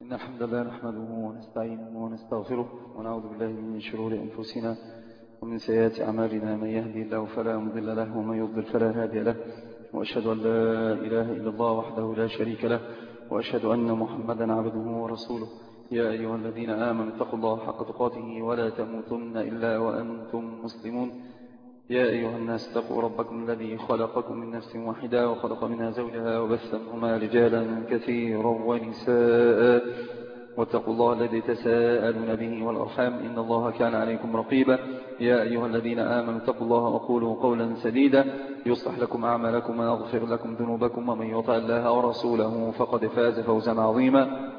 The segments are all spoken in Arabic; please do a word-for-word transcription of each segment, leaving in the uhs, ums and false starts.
إن الحمد لله نحمده ونستعينه ونستغفره ونعوذ بالله من شرور أنفسنا ومن سيئات أعمالنا. من يهدي الله فلا مضل له ومن يضلل فلا هادي له، وأشهد أن لا إله إلا الله وحده لا شريك له، وأشهد أن محمدا عبده ورسوله. يا أيها الذين آمنوا اتقوا الله حق تقاته ولا تموتن إلا وأنتم مسلمون. يا أيها الناس اتقوا ربكم الذي خلقكم من نفس واحدة وخلق منها زوجها وبث منهما رجالا كثيرا ونساء، واتقوا الله الذي تساءلون به والأرحام إن الله كان عليكم رقيبا. يا أيها الذين آمنوا اتقوا الله وقولوا قولا سديدا يصلح لكم أعمالكم ويغفر لكم ذنوبكم، ومن يطع الله ورسوله فقد فاز فوزا عظيما.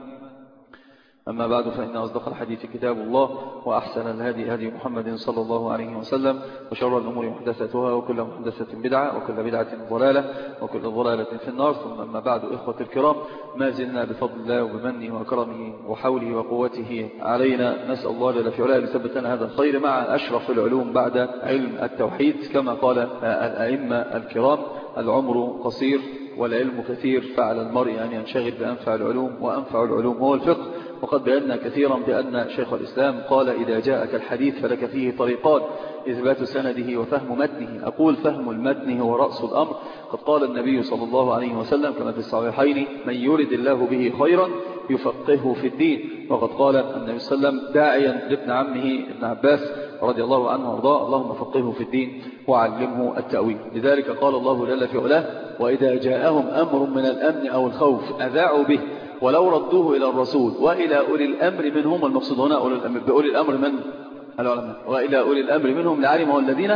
أما بعد، فإن أصدق الحديث كتاب الله، وأحسن الهدي هدي محمد صلى الله عليه وسلم، وشر الأمور محدثاتها، وكل محدثة بدعة، وكل بدعة ضلالة، وكل ضلالة في النار. ثم أما بعد، إخوة الكرام، ما زلنا بفضل الله وبمنه وكرمه وحوله وقوته علينا نسأل الله جل في علاه أن يثبت لنا هذا الخير مع أشرف العلوم بعد علم التوحيد، كما قال الأئمة الكرام: العمر قصير والعلم كثير، فعلى المرء أن ينشغل بأنفع العلوم، وأنفع العلوم هو الفقه. وقد بينا كثيرا بأن شيخ الإسلام قال: إذا جاءك الحديث فلك فيه طريقان: إثبات سنده وفهم متنه. أقول فهم المتن هو رأس الأمر. قد قال النبي صلى الله عليه وسلم كما في الصحيحين: من يرد الله به خيرا يفقهه في الدين. وقد قال النبي صلى الله عليه وسلم داعيا لابن عمه ابن عباس رضي الله عنه وارضاه: اللهم فقهه في الدين وعلمه التأويل. لذلك قال الله جل في علاه: وإذا جاءهم أمر من الأمن أو الخوف أذاعوا به ولو ردوه إلى الرسول وإلى أولي الأمر منهم. المقصود هنا بأولي الأمر من العلماء، وإلى أولي الأمر منهم لعلمه الذين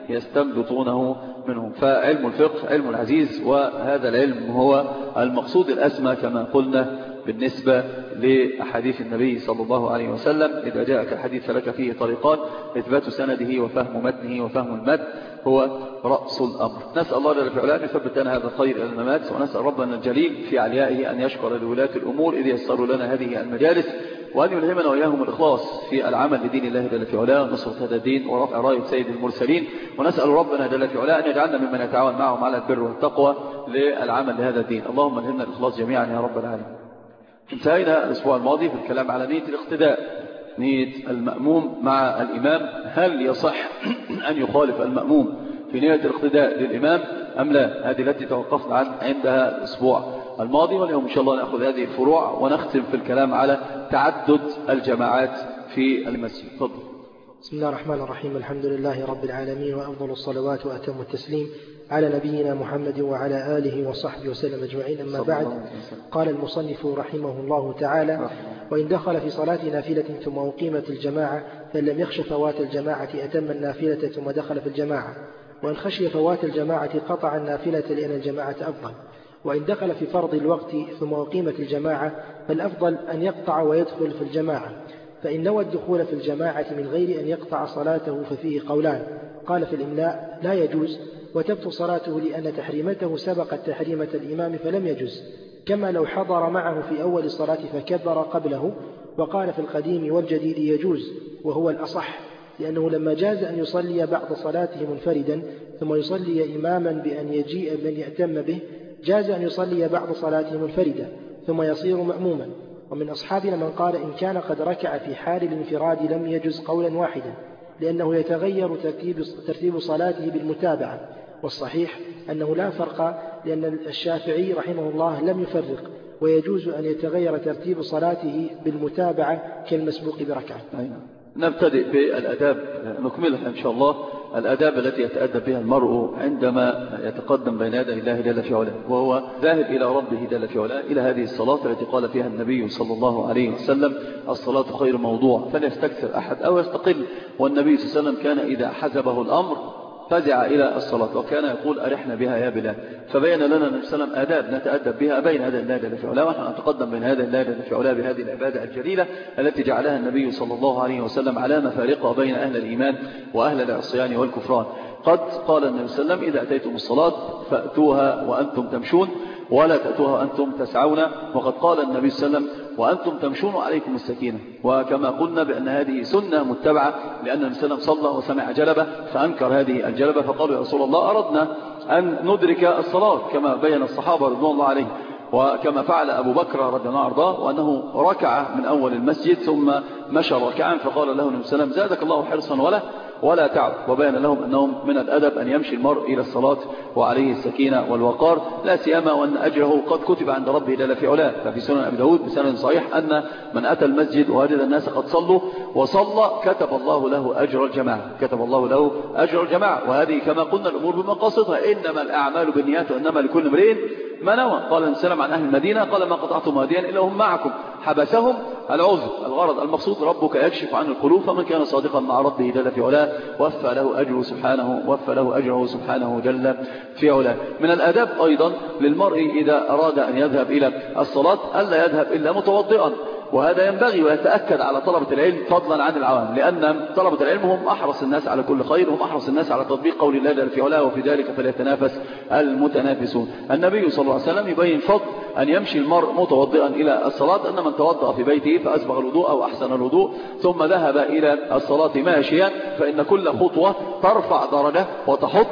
يستنبطونه منهم. فعلم الفقه علم العزيز، وهذا العلم هو المقصود الأسمى كما قلنا بالنسبة لأحاديث النبي صلى الله عليه وسلم: إذا جاءك الحديث فلك فيه طريقان: إثبات سنده وفهم متنه، وفهم المتن هو رأس الأمر. نسأل الله جل وعلا أن يثبت لنا هذا الخير إلى الممات، ونسأل ربنا الجليل في عليائه أن يشكر لولاة الأمور إذ يسروا لنا هذه المجالس، وأن يلهمنا وإياهم الإخلاص في العمل لدين الله جل وعلا، ونصرة هذا الدين، ورفع راية سيد المرسلين. ونسأل ربنا جل وعلا أن يجعلنا ممن يتعاون معهم على البر والتقوى للعمل لهذا الدين. اللهم الهمنا الإخلاص جميعا يا رب العالمين. انتهينا الأسبوع الماضي في الكلام على نية الاقتداء، نية المأموم مع الإمام. هل يصح أن يخالف المأموم في نية الاقتداء للإمام أم لا؟ هذه التي توقفنا عن عندها الأسبوع الماضي، واليوم إن شاء الله نأخذ هذه الفروع ونختم في الكلام على تعدد الجماعات في المسجد. تفضل. بسم الله الرحمن الرحيم. الحمد لله رب العالمين، وأفضل الصلوات وأتم التسليم على نبينا محمد وعلى آله وصحبه وسلم أجمعين. أما بعد، قال المصنف رحمه الله تعالى: وإن دخل في صلاة نافلة ثم أقيمت الجماعة فإن لم يخش فوات الجماعة أتم النافلة ثم دخل في الجماعة، وإن خشي فوات الجماعة قطع النافلة لأن الجماعة أفضل. وإن دخل في فرض الوقت ثم أقيمت الجماعة فالأفضل أن يقطع ويدخل في الجماعة، فإن نوى الدخول في الجماعة من غير أن يقطع صلاته ففيه قولان: قال في الإملاء لا يجوز، وتبطل صلاته لأن تحريمته سبقت تحريمة الإمام فلم يجوز، كما لو حضر معه في أول الصلاة فكبر قبله. وقال في القديم والجديد يجوز، وهو الأصح، لأنه لما جاز أن يصلي بعض صلاته منفردا ثم يصلي إماما بأن يجيء من يأتم به، جاز أن يصلي بعض صلاته منفردا ثم يصير مأموما. ومن أصحابنا من قال إن كان قد ركع في حال الانفراد لم يجز قولا واحدا، لأنه يتغير ترتيب, ترتيب صلاته بالمتابعة. والصحيح أنه لا فرق، لأن الشافعي رحمه الله لم يفرق، ويجوز أن يتغير ترتيب صلاته بالمتابعة كالمسبوق بركعة. نبتدئ بالأداب، نكملها إن شاء الله. الأداب التي يتأدب بها المرء عندما يتقدم بين يدي الله جل في علاه، وهو ذاهب إلى ربه جل في علاه، إلى هذه الصلاة التي قال فيها النبي صلى الله عليه وسلم: الصلاة خير موضوع، فليستكثر أحد أو يستقل. والنبي صلى الله عليه وسلم كان إذا حزبه الأمر فزع إلى الصلاة، وكان يقول: أرحنا بها يا بلال. فبين لنا النبي صلى الله عليه وسلم آداب نتأدب بها بين يدي الله جل في علاه، ونحن نتقدم بين يدي الله جل في علاه بهذه العبادة الجليلة التي جعلها النبي صلى الله عليه وسلم علامة فارقة بين أهل الإيمان وأهل العصيان والكفران. قد قال النبي صلى الله عليه وسلم: إذا أتيتم الصلاة فأتوها وأنتم تمشون ولا تأتوها وأنتم تسعون. وقد قال النبي صلى الله عليه وسلم: وأنتم تمشون عليكم السكينة. وكما قلنا بأن هذه سنة متبعة، لأن النبي صلى الله عليه وسلم صلى وسمع جلبة فأنكر هذه الجلبة، فقالوا: يا رسول الله أردنا أن ندرك الصلاة كما بين الصحابة رضوان الله عليهم. وكما فعل أبو بكر رضي الله عنه وارضاه، وأنه ركع من أول المسجد ثم مشى ركعا، فقال له النبي صلى الله عليه وسلم زادك الله حرصا ولا ولا تعب، وبين لهم أنهم من الأدب أن يمشي المرء إلى الصلاة وعليه السكينة والوقار، لا سيما وأن أجره قد كتب عند ربه جل في علاه. ففي سنن أبي داود بسند صحيح أن من أتى المسجد ووجد الناس قد صلوا وصلى كتب الله له أجر الجماعة، كتب الله له أجر الجماعة. وهذه كما قلنا الأمور بمقاصدها، إنما الأعمال بالنيات وإنما لكل امرئ ما نوى. قال السلام عن أهل المدينة قال ما قطعتم واديا إلا هم معكم، حبسهم العذر. الغرض المقصود ربك يكشف عن القلوب، فمن كان صادقا مع ربه جل في علاه وفى له أجره سبحانه وفى له أجره سبحانه جل في علاه. من الآداب أيضا للمرء إذا أراد أن يذهب إلى الصلاة ألا يذهب إلا متوضئا، وهذا ينبغي ويتأكد على طلبة العلم فضلا عن العوام، لأن طلبة العلم هم أحرص الناس على كل خير، هم أحرص الناس على تطبيق قول الله جل في علاه وفي ذلك فليتنافس المتنافسون. النبي صلى الله عليه وسلم يبين فضل أن يمشي المرء متوضئا إلى الصلاة، أن من توضأ في بيته فأسبغ الوضوء أو أحسن الوضوء ثم ذهب إلى الصلاة ماشيا فإن كل خطوة ترفع درجة وتحط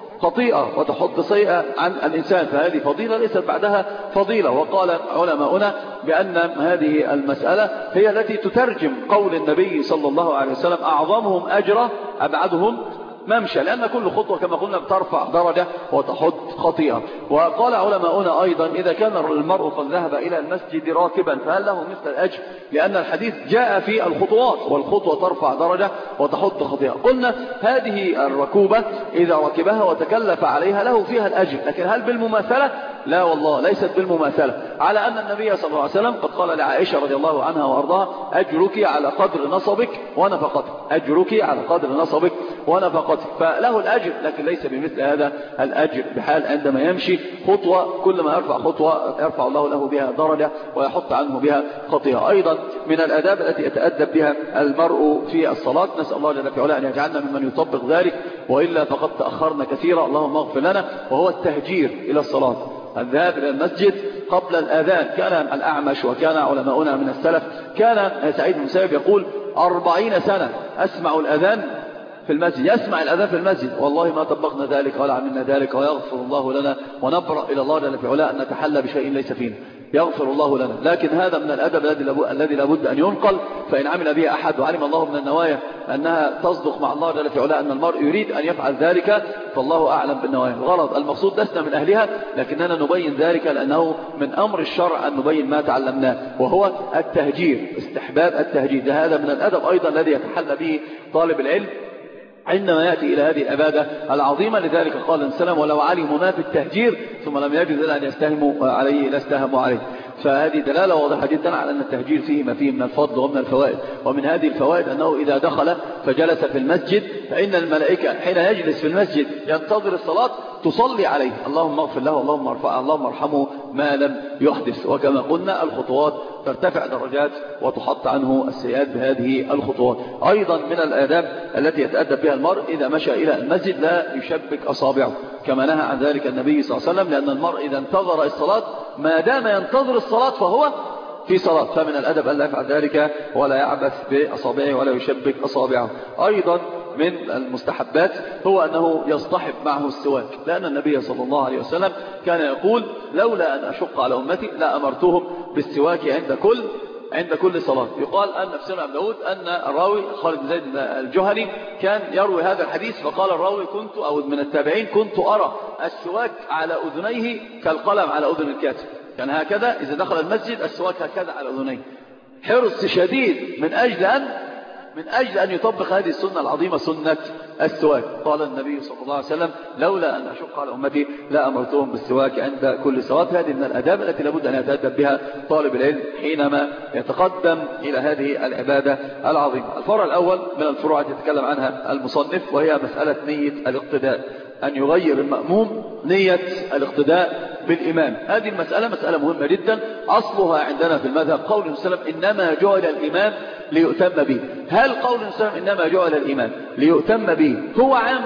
خطيئة وتحط سيئة عن الإنسان، فهذه فضيلة ليست بعدها فضيلة. وقال علماؤنا بأن هذه المسألة هي التي تترجم قول النبي صلى الله عليه وسلم أعظمهم أجرا أبعدهم ممشى، لأن كل خطوة كما قلنا بترفع درجة وتحط خطيئة. وقال علماؤنا أيضا إذا كان المرء قد ذهب إلى المسجد راكبا فهل له مثل الأجر، لأن الحديث جاء في الخطوات والخطوة ترفع درجة وتحط خطيئة. قلنا هذه الركوبة إذا ركبها وتكلف عليها له فيها الأجر، لكن هل بالمماثلة؟ لا والله ليست بالمماثلة، على أن النبي صلى الله عليه وسلم قد قال لعائشة رضي الله عنها وأرضاها أجرك على قدر نصبك ونفقتك، أجرك على قدر نصبك ونفقتك، فله الأجر لكن ليس بمثل هذا الأجر بحال عندما يمشي خطوة كل ما يرفع خطوة يرفع الله له بها درجة ويحط عنه بها خطيئة. أيضا من الآداب التي يتأدب بها المرء في الصلاة، نسأل الله جل في علاه أن يجعلنا ممن يطبق ذلك، وإلا فقد تأخرنا كثيرا، اللهم اغفر لنا، وهو التهجير إلى الصلاة، الذهاب إلى المسجد قبل الأذان. كان الأعمش وكان علماؤنا من السلف، كان سعيد بن مسيب يقول أربعين سنة أسمع الأذان في المسجد، يسمع الأذان في المسجد، والله ما طبقنا ذلك ولا عملنا ذلك، ويغفر الله لنا ونبرأ إلى الله جل في علاه أن نتحلى بشيء ليس فينا، يغفر الله لنا. لكن هذا من الأدب الذي لابد أن ينقل، فإن عمل به أحد وعلم الله من النوايا أنها تصدق مع الله جل في علاه أن المرء يريد أن يفعل ذلك فالله أعلم بالنوايا. الغرض المقصود لسنا من أهلها، لكننا نبين ذلك لأنه من أمر الشرع أن نبين ما تعلمناه، وهو التهجير، استحباب التهجير. هذا من الأدب أيضا الذي يتحلى به طالب العلم عندما يأتي إلى هذه العبادة العظيمة. لذلك قال السلام ولو علموا ما في التهجير ثم لم يجد إلا أن يستهموا عليه لاستهموا عليه. فهذه دلالة واضحة جدا على أن التهجير فيه ما فيه من الفضل ومن الفوائد. ومن هذه الفوائد أنه إذا دخل فجلس في المسجد فإن الملائكة حين يجلس في المسجد ينتظر الصلاة تصلي عليه، اللهم اغفر له، اللهم ارفعه، اللهم ارحمه ما لم يحدث. وكما قلنا الخطوات ترتفع درجات وتحط عنه السيئات بهذه الخطوات. أيضا من الآداب التي يتأدب بها المرء إذا مشى إلى المسجد لا يشبك أصابعه، كما نهى عن ذلك النبي صلى الله عليه وسلم، لأن المرء إذا انتظر الصلاة ما دام ينتظر الصلاة فهو في صلاة، فمن الأدب أن لا يفعل ذلك ولا يعبث بأصابعه ولا يشبك أصابعه. أيضا من المستحبات هو أنه يصطحب معه السواك، لأن النبي صلى الله عليه وسلم كان يقول لولا أن أشق على أمتي لا أمرتهم بالسواك عند كل عند كل صلاة. يقال أن في سنن أبي داود أن الراوي خالد بن زيد الجهني كان يروي هذا الحديث، فقال الراوي كنت أو من التابعين كنت أرى السواك على أذنيه كالقلم على أذن الكاتب، كان هكذا إذا دخل المسجد السواك هكذا على أذنيه، حرص شديد من أجل أن من أجل أن يطبق هذه السنة العظيمة سنة السواك. قال النبي صلى الله عليه وسلم لولا أن أشق على أمتي لا أمرتهم بالسواك عند كل صلاة. هذه من الأداب التي لابد أن يتأدب بها طالب العلم حينما يتقدم إلى هذه العبادة العظيمة. الفرع الأول من الفروع التي يتكلم عنها المصنف وهي مسألة نية الاقتداء، أن يغير المأموم نية الاقتداء بالإمام. هذه المسألة مسألة مهمة جدا، أصلها عندنا في المذهب قول النبي صلى الله عليه وسلم إنما جعل الإمام ليؤتم به. هل قول النبي صلى الله عليه وسلم إنما جعل الإمام ليؤتم به هو عام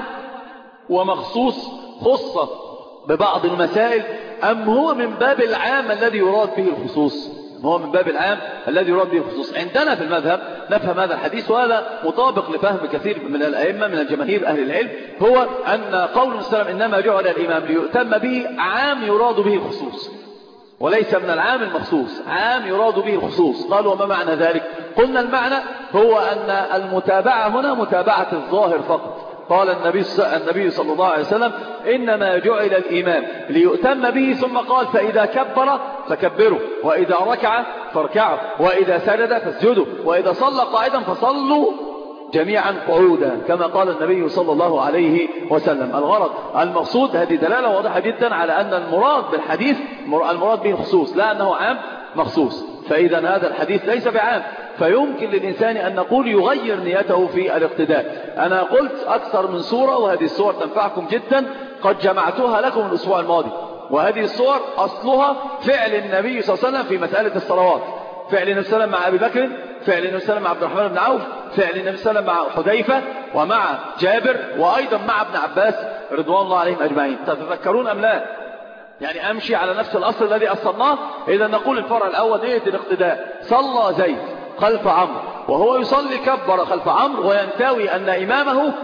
ومخصوص خصة ببعض المسائل، أم هو من باب العام الذي يراد به الخصوص؟ هو من باب العام الذي يراد به الخصوص. عندنا في المذهب نفهم هذا الحديث، وهذا مطابق لفهم كثير من الأئمة من الجماهير أهل العلم، هو أن قول النبي صلى الله عليه وسلم إنما جعل الإمام ليؤتم به عام يراد به الخصوص، وليس من العام المخصوص، عام يراد به الخصوص. قالوا وما معنى ذلك؟ قلنا المعنى هو أن المتابعة هنا متابعة الظاهر فقط. قال النبي النبي صلى الله عليه وسلم إنما جعل الإمام ليؤتم به، ثم قال فإذا كبر فكبروا، وإذا ركع فاركعوا، وإذا سجد فاسجدوا، وإذا صلى قاعدا فصلوا جميعا قعودا، كما قال النبي صلى الله عليه وسلم. الغرض المقصود، هذه دلالة واضحة جدا على أن المراد بالحديث المراد به الخصوص، لا أنه عام مخصوص. فإذا هذا الحديث ليس بعام، فيمكن للإنسان أن نقول يغير نيته في الاقتداء. أنا قلت أكثر من صورة، وهذه الصور تنفعكم جدا، قد جمعتها لكم الأسبوع الماضي. وهذه الصور أصلها فعل النبي صلى الله عليه وسلم في مسألة الصلوات، فعل النبي صلى الله عليه وسلم مع أبي بكر، فعل النبي صلى الله عليه وسلم مع عبد الرحمن بن عوف، فعل النبي صلى الله عليه وسلم مع حذيفة ومع جابر، وأيضا مع ابن عباس رضوان الله عليهم أجمعين. تتذكرون أم لا؟ يعني أمشي على نفس الأصل الذي أصلناه. إذا نقول الفرع الأول نية الاقتداء. صلى زيد خلف عمرو، وهو يصلي كبر خلف عمرو، وينتوي أن إمامه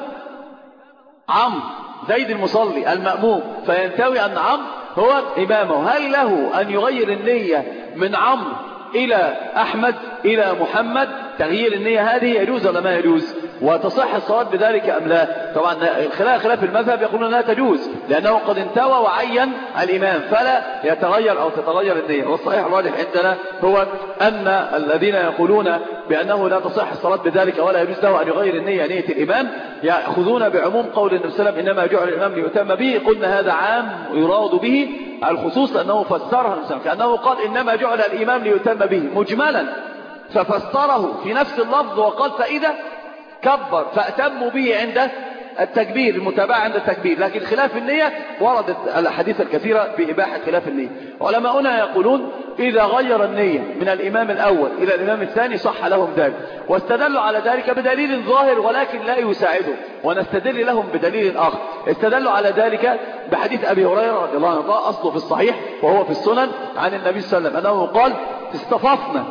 عمرو، زيد المصلي المأموم، فينتوي أن عمرو هو إمامه. هل له أن يغير النية من عمرو إلى أحمد إلى محمد؟ تغيير النية هذه يجوز ولا ما يجوز؟ وتصح الصلاة بذلك أم لا؟ طبعا خلاف خلاف المذهب يقولون لا تجوز، لأنه قد انتوى وعين الإمام، فلا يتغير أو تتغير النية. والصحيح الراجح عندنا هو أن الذين يقولون بأنه لا تصح الصلاة بذلك ولا يجوز له أن يغير النية نية الإمام، يأخذون بعموم قول النبي صلى الله عليه وسلم إنما جعل الإمام ليؤتم به. قلنا هذا عام يراد به الخصوص، لأنه فسرها الإنسان كأنه قال إنما جعل الإمام ليؤتم به مجملا، ففسره في نفس اللفظ وقال فإذا كبر فأتموا به عند التكبير، المتابعة عند التكبير. لكن خلاف النية وردت الأحاديث الكثيرة بإباحة خلاف النية. علماؤنا يقولون إذا غير النية من الإمام الأول إلى الإمام الثاني صح لهم ذلك، واستدلوا على ذلك بدليل ظاهر ولكن لا يساعده، ونستدل لهم بدليل آخر. استدلوا على ذلك بحديث أبي هريرة رضي الله عنه، أصله في الصحيح وهو في السنن، عن النبي صلى الله عليه وسلم أنه قال اصطففنا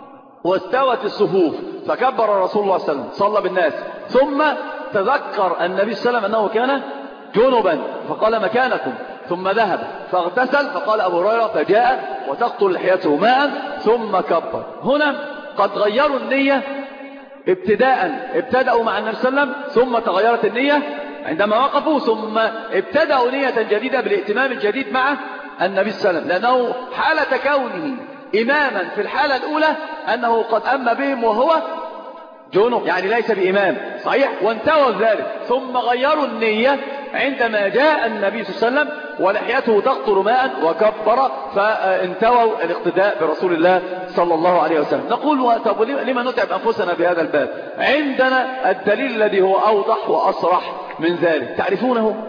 واستوت الصفوف فكبر رسول الله صلى الله عليه وسلم صلى بالناس، ثم تذكر النبي صلى الله عليه وسلم أنه كان جنبا فقال مكانكم، ثم ذهب فاغتسل، فقال أبو هريرة فجاء وتقطر لحيته ماء ثم كبر. هنا قد غيروا النية ابتداء، ابتدأوا مع النبي صلى الله عليه وسلم ثم تغيرت النية عندما وقفوا، ثم ابتدأوا نية جديدة بالائتمام الجديد مع النبي صلى الله عليه وسلم، لأنه حالة كونه إماما في الحالة الأولى أنه قد أم بهم وهو جنب، يعني ليس بإمام صحيح، وانتوى ذلك، ثم غيروا النية عندما جاء النبي صلى الله عليه وسلم ولحيته تقطر ماء وكبر، فانتووا الاقتداء برسول الله صلى الله عليه وسلم. نقول طب لما نتعب أنفسنا بهذا الباب؟ عندنا الدليل الذي هو أوضح وأصرح من ذلك، تعرفونه؟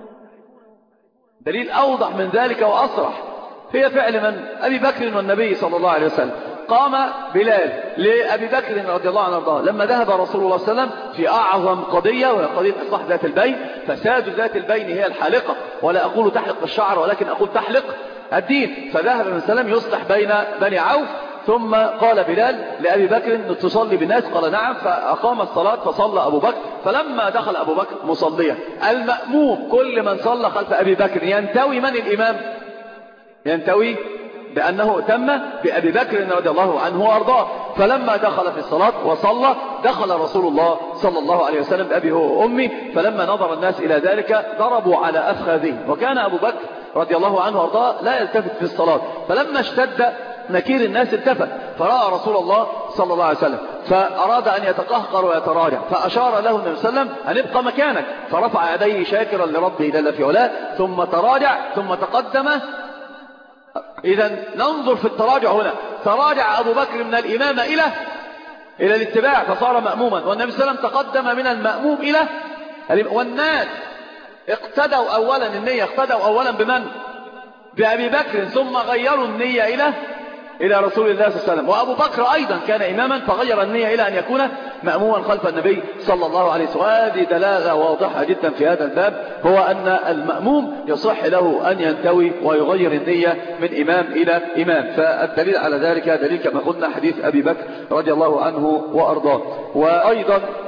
دليل أوضح من ذلك وأصرح هي فعل من؟ أبي بكر والنبي صلى الله عليه وسلم. قام بلال لأبي بكر رضي الله عنه وارضاه لما ذهب رسول الله صلى الله عليه وسلم في أعظم قضية، وهي قضية إصلاح ذات البين. فساد ذات البين هي الحالقة، ولا أقول تحلق الشعر ولكن أقول تحلق الدين. فذهب النبي صلى الله عليه وسلم يصلح بين بني عوف، ثم قال بلال لأبي بكر تصلي بالناس؟ قال نعم، فأقام الصلاة فصلى أبو بكر. فلما دخل أبو بكر مصليا، المأموم كل من صلى خلف أبي بكر ينتوي من الإمام؟ ينتوي بأنه تم بأبي بكر رضي الله عنه وأرضاه. فلما دخل في الصلاة وصلى، دخل رسول الله صلى الله عليه وسلم بأبي هو وأمي. فلما نظر الناس إلى ذلك ضربوا على أفخاذهم، وكان أبو بكر رضي الله عنه وأرضاه لا يلتفت في الصلاة. فلما اشتد نكير الناس التفت، فرأى رسول الله صلى الله عليه وسلم، فأراد أن يتقهقر ويتراجع، فأشار له النبي صلى الله عليه وسلم أن ابقى مكانك، فرفع يديه شاكرا لربه جل في علاه، ثم تراجع ثم تقدم. إذا ننظر في التراجع هنا، تراجع أبو بكر من الإمامة إلى إلى الاتباع فصار مأموما، والنبي صلى الله عليه وسلم تقدم من المأموم إلى، والناس اقتدوا أولا النية، اقتدوا أولا بمن؟ بأبي بكر، ثم غيروا النية إلى إلى رسول الله صلى الله عليه وسلم. وأبو بكر أيضا كان إماما فغير النية إلى أن يكون مأموما خلف النبي صلى الله عليه وسلم. وهذه دلالة واضحة جدا في هذا الباب، هو أن المأموم يصح له أن ينتوي ويغير النية من إمام إلى إمام. فالدليل على ذلك دليل كما قلنا حديث أبي بكر رضي الله عنه وأرضاه. وأيضا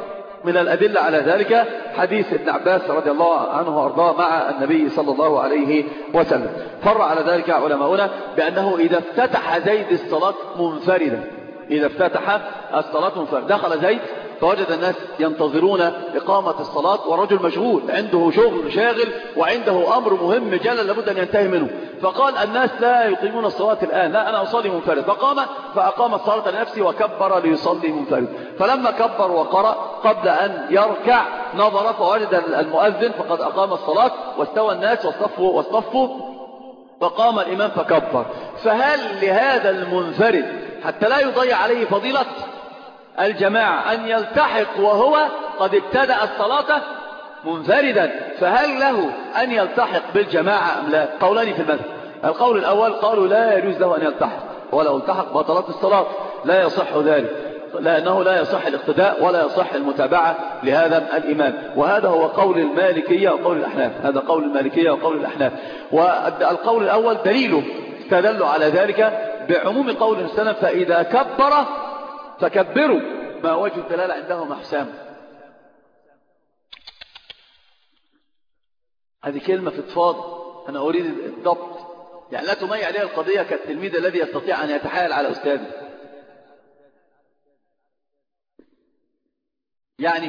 من الأدلة على ذلك حديث ابن عباس رضي الله عنه وأرضاه مع النبي صلى الله عليه وسلم. فر على ذلك علماؤنا بأنه إذا افتتح زيد الصلاة منفردا، إذا افتتح الصلاة منفردا، دخل زيد فوجد الناس ينتظرون إقامة الصلاة ورجل مشغول عنده شغل شاغل وعنده أمر مهم جلل لابد أن ينتهي منه، فقال الناس لا يقيمون الصلاة الآن، لا أنا أصلي منفرد، فقام فأقام الصلاة لنفسه وكبر ليصلي منفرد. فلما كبر وقرأ قبل أن يركع نظر فوجد المؤذن فقد أقام الصلاة واستوى الناس واصطفوا واصطفوا فقام الإمام فكبر. فهل لهذا المنفرد حتى لا يضيع عليه فضيلة الجماعة أن يلتحق وهو قد ابتدأ الصلاة منفردا، فهل له أن يلتحق بالجماعة أم لا؟ قولان في المذهب. القول الأول قالوا لا يجوز له أن يلتحق، ولو التحق بطلت الصلاة، لا يصح ذلك لأنه لا يصح الاقتداء ولا يصح المتابعة لهذا الإمام، وهذا هو قول المالكية وقول الأحناف، هذا قول المالكية وقول الأحناف. والقول الأول دليله استدلوا على ذلك بعموم قول السلام فإذا كبر فكبروا، ما وجه الدلالة عندهم أحسام. هذه كلمة في اطفال، أنا أريد الضبط، يعني لا تميع عليها القضية كالتلميذ الذي يستطيع أن يتحايل على أستاذه. يعني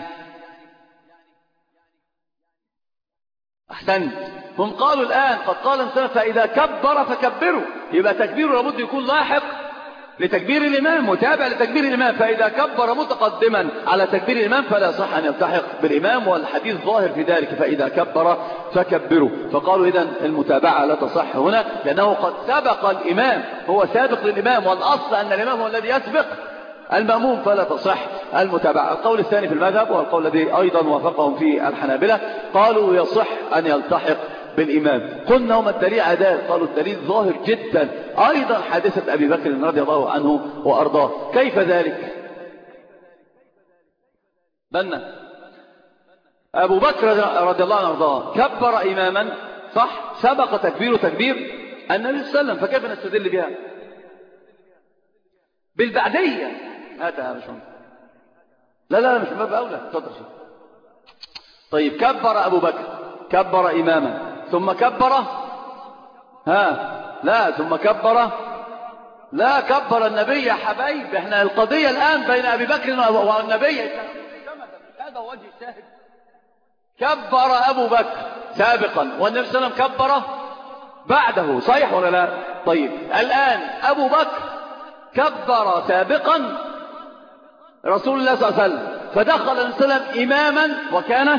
أحسنت، هم قالوا الآن قد قال الإنسان فإذا كبر فكبروا، يبقى تكبيره لابد يكون لاحق لتكبير الإمام، متابع لتكبير الإمام، فإذا كبر متقدما على تكبير الإمام فلا صح أن يلتحق بالإمام، والحديث ظاهر في ذلك فإذا كبر فكبروا. فقالوا إذن المتابعة لا تصح هنا لأنه قد سبق الإمام، هو سابق للإمام، والأصل أن الإمام هو الذي يسبق المأموم فلا تصح المتابعة. القول الثاني في المذهب والقول الذي أيضا وافقهم في الحنابلة قالوا يصح أن يلتحق بالإمام. قلنا وما الدليل على ذلك؟ قالوا الدليل ظاهر جدا، أيضا حادثة أبي بكر رضي الله عنه وأرضاه. كيف ذلك؟ بنا أبو بكر رضي الله عنه وأرضاه كبر إماما صح، سبق تكبير تكبير النبي صلى الله عليه وسلم، فكيف نستدل بها؟ بالبعدية. هاتها مش مهم. لا لا مش باب أولى، تفضل. طيب كبر أبو بكر، كبر إماما ثم كبر ها لا ثم كبر لا كبر النبي يا حبايب، احنا القضية الآن بين أبي بكر والنبي، هذا وجه الشاهد. كبر أبو بكر سابقا والنبي صلى الله عليه وسلم كبر بعده، صحيح ولا لا؟ طيب الآن أبو بكر كبر سابقا رسول الله صلى الله عليه وسلم، فدخل النبي صلى الله عليه وسلم إماما وكان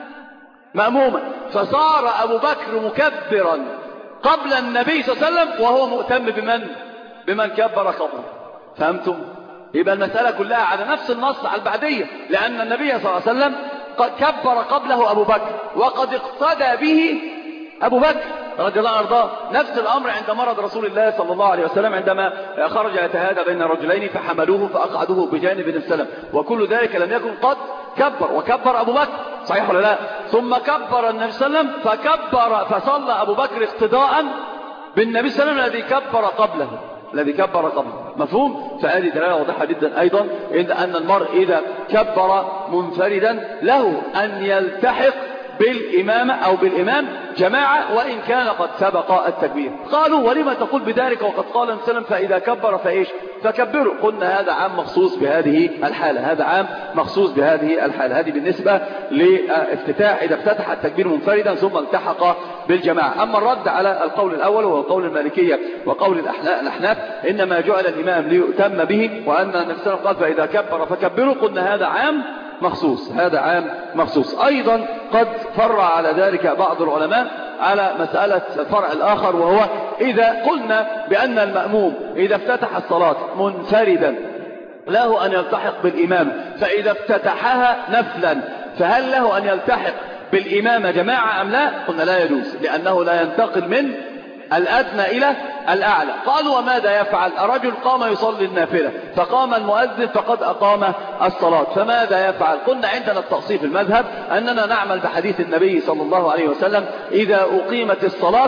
مأموما، فصار أبو بكر مكبرا قبل النبي صلى الله عليه وسلم وهو مؤتم بمن بمن كبر قبله. فهمتم؟ يبقى المسألة كلها على نفس النص على البعدية، لأن النبي صلى الله عليه وسلم قد كبر قبله أبو بكر وقد اقتدى به أبو بكر رضي الله عنه وارضاه. نفس الأمر عند مرض رسول الله صلى الله عليه وسلم عندما خرج يتهادى بين رجلين فحملوه فأقعدوه بجانب النبي صلى الله عليه وسلم، وكل ذلك لم يكن قد كبر، وكبر أبو بكر، صحيح ولا لا؟ ثم كبر النبي صلى الله عليه وسلم فكبر فصلى أبو بكر اقتداء بالنبي صلى الله عليه وسلم الذي كبر قبله الذي كبر قبله. مفهوم؟ فهذه دلالة واضحة جدا أيضا أن المرء إذا كبر منفردا له أن يلتحق بالإمامة أو بالإمام جماعة وإن كان قد سبق التكبير. قالوا ولما تقول بذلك وقد قال النبي صلى الله عليه وسلم فإذا كبر فإيش فكبروا؟ قلنا هذا عام مخصوص بهذه الحالة، هذا عام مخصوص بهذه الحالة. هذه بالنسبة لافتتاح إذا افتتح التكبير منفردا ثم التحق بالجماعة. أما الرد على القول الأول وهو قول المالكية وقول الأحناف إنما جعل الإمام ليؤتم به وأن النبي صلى الله عليه وسلم قال فإذا كبر فكبروا، قلنا هذا عام مخصوص، هذا عام مخصوص. أيضا قد فرع على ذلك بعض العلماء على مسألة الفرع الآخر، وهو إذا قلنا بأن المأموم إذا افتتح الصلاة منفردا له أن يلتحق بالإمام، فإذا افتتحها نفلا فهل له أن يلتحق بالإمام جماعة أم لا؟ قلنا لا يجوز، لأنه لا ينتقل من الأدنى إلى الأعلى. قالوا وماذا يفعل؟ الرجل قام يصلي النافلة فقام المؤذن فقد أقام الصلاة، فماذا يفعل؟ قلنا عندنا التقصير في المذهب أننا نعمل بحديث النبي صلى الله عليه وسلم إذا أقيمت الصلاة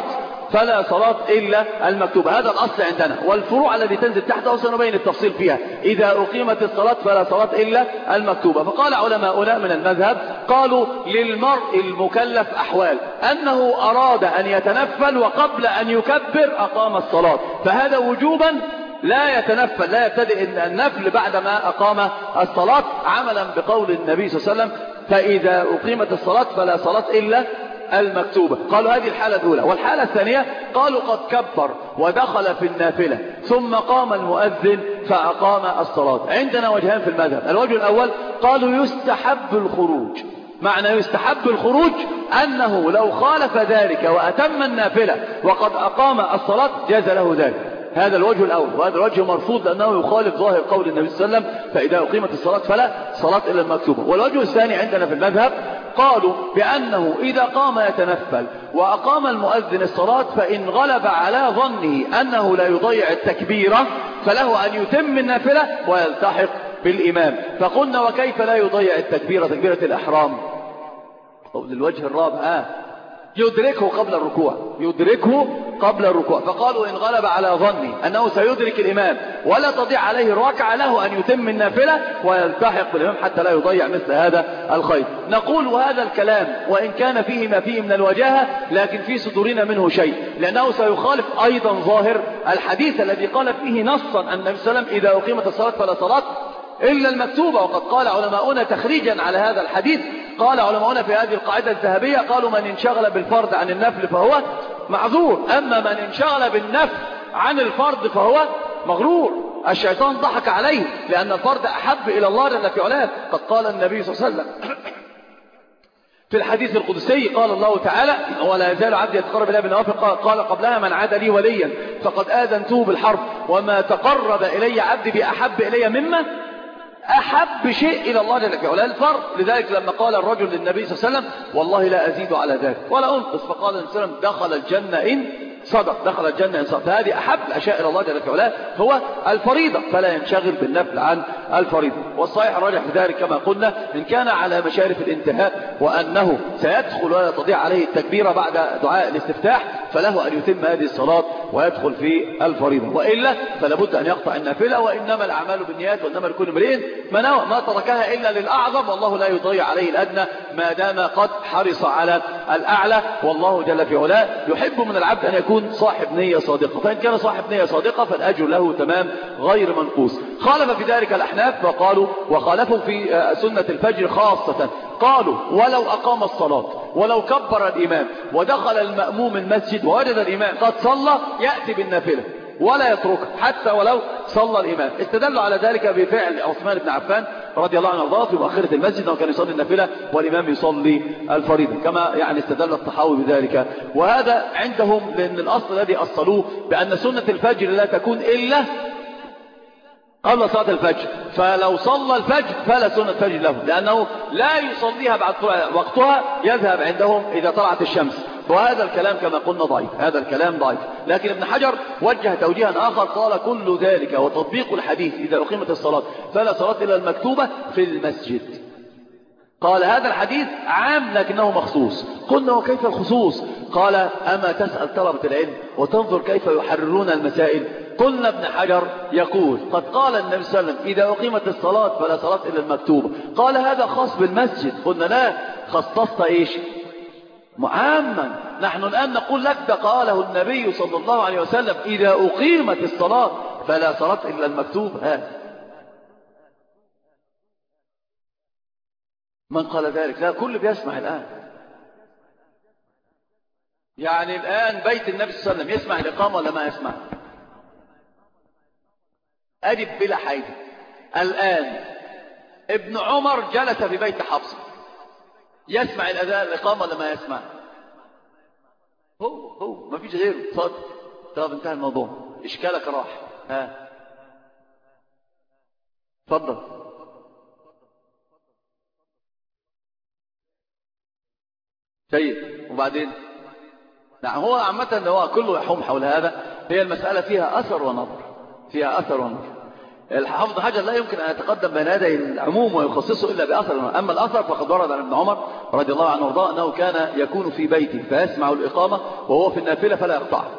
فلا صلاة إلا المكتوبة. هذا الأصل عندنا، والفروع التي تنزل تحته سنبين التفصيل فيها. إذا أقيمت الصلاة فلا صلاة إلا المكتوبة. فقال علماؤنا من المذهب قالوا للمرء المكلف أحوال، أنه أراد أن يتنفل وقبل أن يكبر أقام الصلاة، فهذا وجوبا لا يتنفل، لا يبتدئ النفل بعدما أقام الصلاة، عملا بقول النبي صلى الله عليه وسلم فإذا أقيمت الصلاة فلا صلاة إلا المكتوبة. قالوا هذه الحالة الأولى. والحالة الثانية قالوا قد كبر ودخل في النافلة ثم قام المؤذن فأقام الصلاة. عندنا وجهان في المذهب. الوجه الأول قالوا يستحب الخروج. معنى يستحب الخروج أنه لو خالف ذلك وأتم النافلة وقد أقام الصلاة جاز له ذلك. هذا الوجه الأول، وهذا الوجه مرفوض لأنه يخالف ظاهر قول النبي صلى الله عليه وسلم فإذا أقيمت الصلاة فلا صلاة إلا المكتوبة. والوجه الثاني عندنا في المذهب قالوا بأنه إذا قام يتنفل وأقام المؤذن الصلاة فإن غلب على ظنه أنه لا يضيع التكبيرة فله أن يتم النافلة ويلتحق بالإمام. فقلنا وكيف لا يضيع التكبيرة تكبيرة الإحرام؟ للوجه الرابع آه. يدركه قبل الركوع، يدركه قبل الركوع. فقالوا إن غلب على ظني أنه سيدرك الإمام ولا تضيع عليه الركعة له أن يتم النافلة ويلتحق بالإمام حتى لا يضيع مثل هذا الخير. نقول وهذا الكلام وإن كان فيه ما فيه من الوجاهة لكن في صدورنا منه شيء، لأنه سيخالف أيضا ظاهر الحديث الذي قال فيه نصا أن النبي صلى الله عليه وسلم إذا أقيمت الصلاة فلا صلاة إلا المكتوبة. وقد قال علماؤنا تخريجا على هذا الحديث، قال علماؤنا في هذه القاعدة الذهبية قالوا من انشغل بالفرض عن النفل فهو معذور، أما من انشغل بالنفل عن الفرض فهو مغرور. الشيطان ضحك عليه لأن الفرض أحب إلى الله جل في علاه. قد قال النبي صلى الله عليه وسلم في الحديث القدسي قال الله تعالى ولا يزال عبدي يتقرب إلي بالنوافل، قال قبلها من عاد لي وليا فقد آذنته بالحرب وما تقرب إلي عبدي بأحب إلي مما أحب شيء إلى الله جل في علاه الفرض. لذلك لما قال الرجل للنبي صلى الله عليه وسلم والله لا أزيد على ذلك ولا أنقص، فقال النبي صلى الله عليه وسلم دخل الجنة إن صدق، دخل الجنة إن صدق. فهذه أحب الأشياء إلى الله جل في علاه هو الفريضة، فلا ينشغل بالنفل عن الفريضة. والصحيح الراجح في ذلك كما قلنا إن كان على مشارف الانتهاء وأنه سيدخل ولا تضيع عليه التكبيرة بعد دعاء الاستفتاح فله أن يتم هذه الصلاة ويدخل في الفريضة، وإلا فلابد أن يقطع النافلة. وإنما الأعمال بالنيات وإنما لكل امرئ ما نوى، ما تركها إلا للأعظم والله لا يضيع عليه الأدنى ما دام قد حرص على الأعلى. والله جل في علاه يحب من العبد أن يكون صاحب نية صادقة، فإن كان صاحب نية صادقة فالأجر له تمام غير منقوص. خالف في ذلك الأحناف فقالوا وخالفوا في سنة الفجر خاصة، قالوا ولو أقام الصلاة ولو كبر الإمام ودخل المأموم المسجد ووجد الإمام قد صلى يأتي بالنافلة ولا يتركها حتى ولو صلى الإمام. استدلوا على ذلك بفعل عثمان بن عفان رضي الله عنه وارضاه في مؤخرة المسجد وكان يصلي النافلة والإمام يصلي الفريضة، كما يعني استدل الطحاوي بذلك. وهذا عندهم لأن الأصل الذي أصلوه بأن سنة الفجر لا تكون إلا قبل صلاة الفجر، فلو صلى الفجر فلا سنة فجر له لأنه لا يصليها بعد وقتها، يذهب عندهم إذا طلعت الشمس. وهذا الكلام كما قلنا ضعيف، هذا الكلام ضعيف. لكن ابن حجر وجه توجيها آخر قال كل ذلك وتطبيق الحديث إذا أقيمت الصلاة فلا صلاة إلا المكتوبة في المسجد. قال هذا الحديث عام لكنه مخصوص. قلنا وكيف الخصوص؟ قال أما تسأل طلبة العلم وتنظر كيف يحررون المسائل. قلنا ابن حجر يقول قد قال النبي صلى الله عليه وسلم إذا أقيمت الصلاة فلا صلاة إلا المكتوبة، قال هذا خاص بالمسجد. قلنا لا، خصصت إيش عاما. نحن الآن نقول لك ده قاله النبي صلى الله عليه وسلم إذا أقيمت الصلاة فلا صلاة إلا المكتوبة. ها من قال ذلك؟ لا، كل بيسمع الآن. يعني الآن بيت النبي صلى الله عليه وسلم يسمع الإقامة ولا ما يسمع؟ أدب بلا حيدة. الآن ابن عمر جلس في بيت حفصة يسمع الأذان الإقامة ولا ما يسمع؟ هو هو ما فيش غيره. صد طب انتهى الموضوع، إشكالك راح. ها تفضل. طيب وبعدين؟ نعم هو عامة هو كله يحوم حول هذا. هي المسألة فيها أثر ونظر، فيها أثر ونظر. الحافظ حجر لا يمكن أن يتقدم بين يدي العموم ويخصصه إلا بأثر. أما الأثر فقد ورد عن ابن عمر رضي الله عنه وارضاه أنه كان يكون في بيته فيسمع الإقامة وهو في النافلة فلا يقطعها.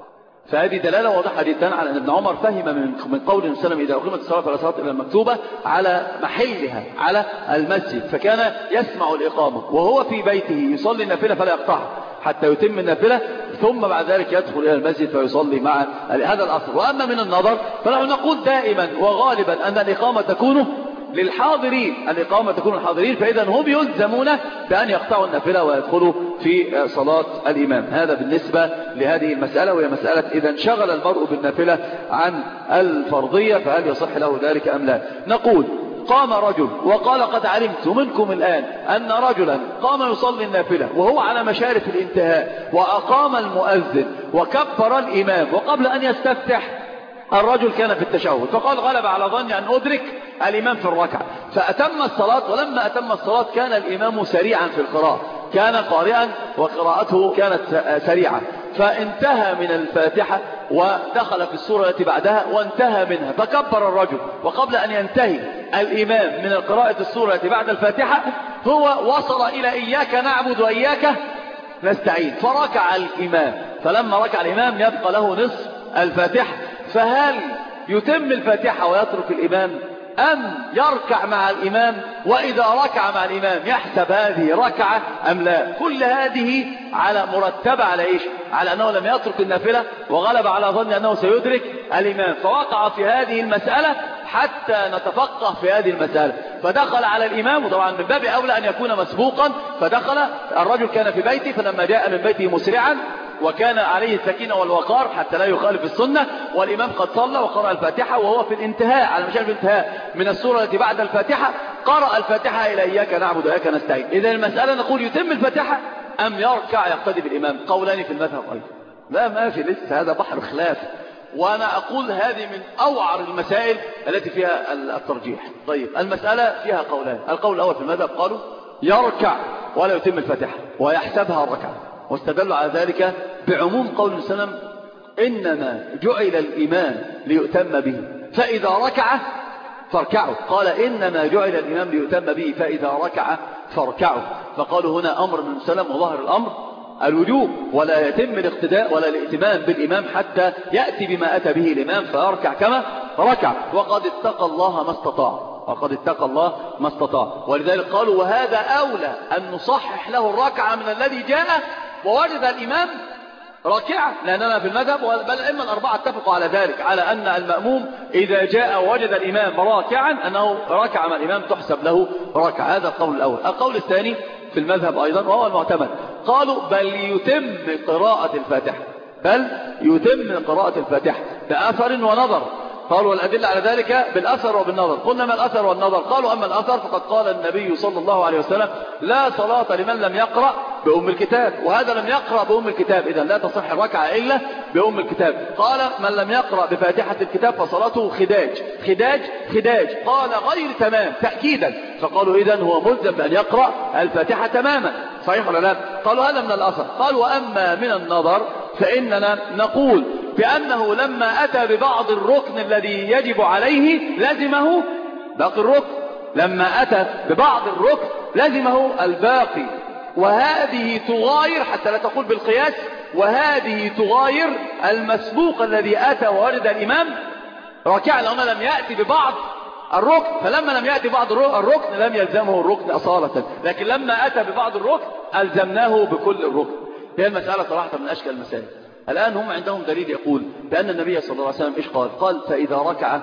فهذه دلالة واضحة جدا على أن ابن عمر فهم من من قول النبي صلى الله عليه وسلم إذا أقيمت الصلاة فلا صلاة إلا المكتوبة على محلها على المسجد، فكان يسمع الإقامة وهو في بيته يصلي النافلة فلا يقطعها حتى يتم النافلة، ثم بعد ذلك يدخل إلى المسجد فيصلي مع هذا الأصل. وأما من النظر فنحن نقول دائما وغالبا أن الإقامة تكون للحاضرين، الإقامة تكون للحاضرين، فإذا هم يلزمون بأن يقطعوا النافلة ويدخلوا في صلاة الإمام. هذا بالنسبة لهذه المسألة، وهي مسألة إذا انشغل المرء بالنافلة عن الفرضية فهل يصح له ذلك أم لا. نقول قام رجل وقال قد علمت منكم الآن أن رجلا قام يصلي النافلة وهو على مشارف الانتهاء وأقام المؤذن وكبر الإمام، وقبل أن يستفتح الرجل كان في التشهد فقال غلب على ظني أن أدرك الإمام في الركعة، فأتم الصلاة. ولما أتم الصلاة كان الإمام سريعا في القراءة، كان قارئا وقراءته كانت سريعة، فانتهى من الفاتحة ودخل في السورة التي بعدها وانتهى منها، فكبر الرجل وقبل أن ينتهي الإمام من قراءة السورة التي بعد الفاتحة هو وصل إلى إياك نعبد وإياك نستعين، فركع الإمام. فلما ركع الإمام يبقى له نصف الفاتحة، فهل يتم الفاتحة ويترك الإمام أم يركع مع الإمام؟ وإذا ركع مع الإمام يحسب هذه ركعة أم لا؟ كل هذه على مرتبة على إيش؟ على أنه لم يترك النافلة وغلب على ظن أنه سيدرك الإمام، فوقع في هذه المسألة حتى نتفقه في هذه المسألة. فدخل على الإمام، وطبعا من باب أولى أن يكون مسبوقا، فدخل الرجل كان في بيته، فلما جاء من بيته مسرعا وكان عليه السكينة والوقار حتى لا يخالف السنة، والإمام قد صلى وقرأ الفاتحة وهو في الانتهاء على مشارف الانتهاء من السورة التي بعد الفاتحة، قرأ الفاتحة إلى إياك نعبد وإياك نستعين. إذا المسألة نقول يتم الفاتحة أم يركع يقتدي بالإمام؟ قولان في المذهب أيضا، لا ما في لسه، هذا بحر خلاف. وأنا أقول هذه من أوعر المسائل التي فيها الترجيح. طيب المسألة فيها قولان، القول الأول في المذهب قالوا يركع ولا يتم الفاتحة ويحسبها الركعة، واستدلوا على ذلك بعموم قول النبي صلى الله عليه وسلم إنما جعل الإمام ليؤتم به فإذا ركع فاركعوا، قال إنما جعل الإمام ليؤتم به فإذا ركع فاركعوا. فقالوا هنا أمر من سلم وظهر الأمر الوجوب، ولا يتم الاقتداء ولا الائتمام بالإمام حتى يأتي بما أتى به الإمام فيركع كما ركع، وقد اتقى الله ما استطاع، وقد اتقى الله ما استطاع. ولذلك قالوا وهذا أولى أن نصحح له الركعة من الذي جاء ووجد الإمام راكعا، لأننا في المذهب بل الأئمة الأربعة اتفقوا على ذلك، على أن المأموم إذا جاء ووجد الإمام راكعا أنه ركع مع الإمام تحسب له ركعة. هذا القول الأول. القول الثاني في المذهب أيضا وهو المعتمد، قالوا بل يتم قراءة الفاتحة، بل يتم قراءة الفاتحة بأثر ونظر. قالوا والأدلة على ذلك بالأثر وبالنظر. قلنا ما الأثر والنظر؟ قالوا أما الأثر فقد قال النبي صلى الله عليه وسلم لا صلاة لمن لم يقرأ بأم الكتاب، وهذا لم يقرأ بأم الكتاب، إذن لا تصح الركعة إلا بأم الكتاب. قال من لم يقرأ بفاتحة الكتاب فصلاته خداج، خداج خداج، قال غير تمام تأكيدا، فقالوا إذن هو ملزم بأن يقرأ الفاتحة تماما، صحيح ولا لا؟ قالوا هذا من الأثر. قالوا وأما من النظر فإننا نقول بأنه لما أتى ببعض الركن الذي يجب عليه لزمه باقي الركن، لما أتى ببعض الركن لزمه الباقي، وهذه تغاير حتى لا تقول بالقياس، وهذه تغاير المسبوق الذي أتى وورد الإمام راكعا لأنه لم يأتي ببعض الركن، فلما لم يأتي بعض الركن لم يلزمه الركن أصالة، لكن لما أتى ببعض الركن ألزمناه بكل الركن. هي المسألة صراحة من أشكال المسائل. الآن هم عندهم دليل يقول بأن النبي صلى الله عليه وسلم إيش قال؟ قال فإذا ركع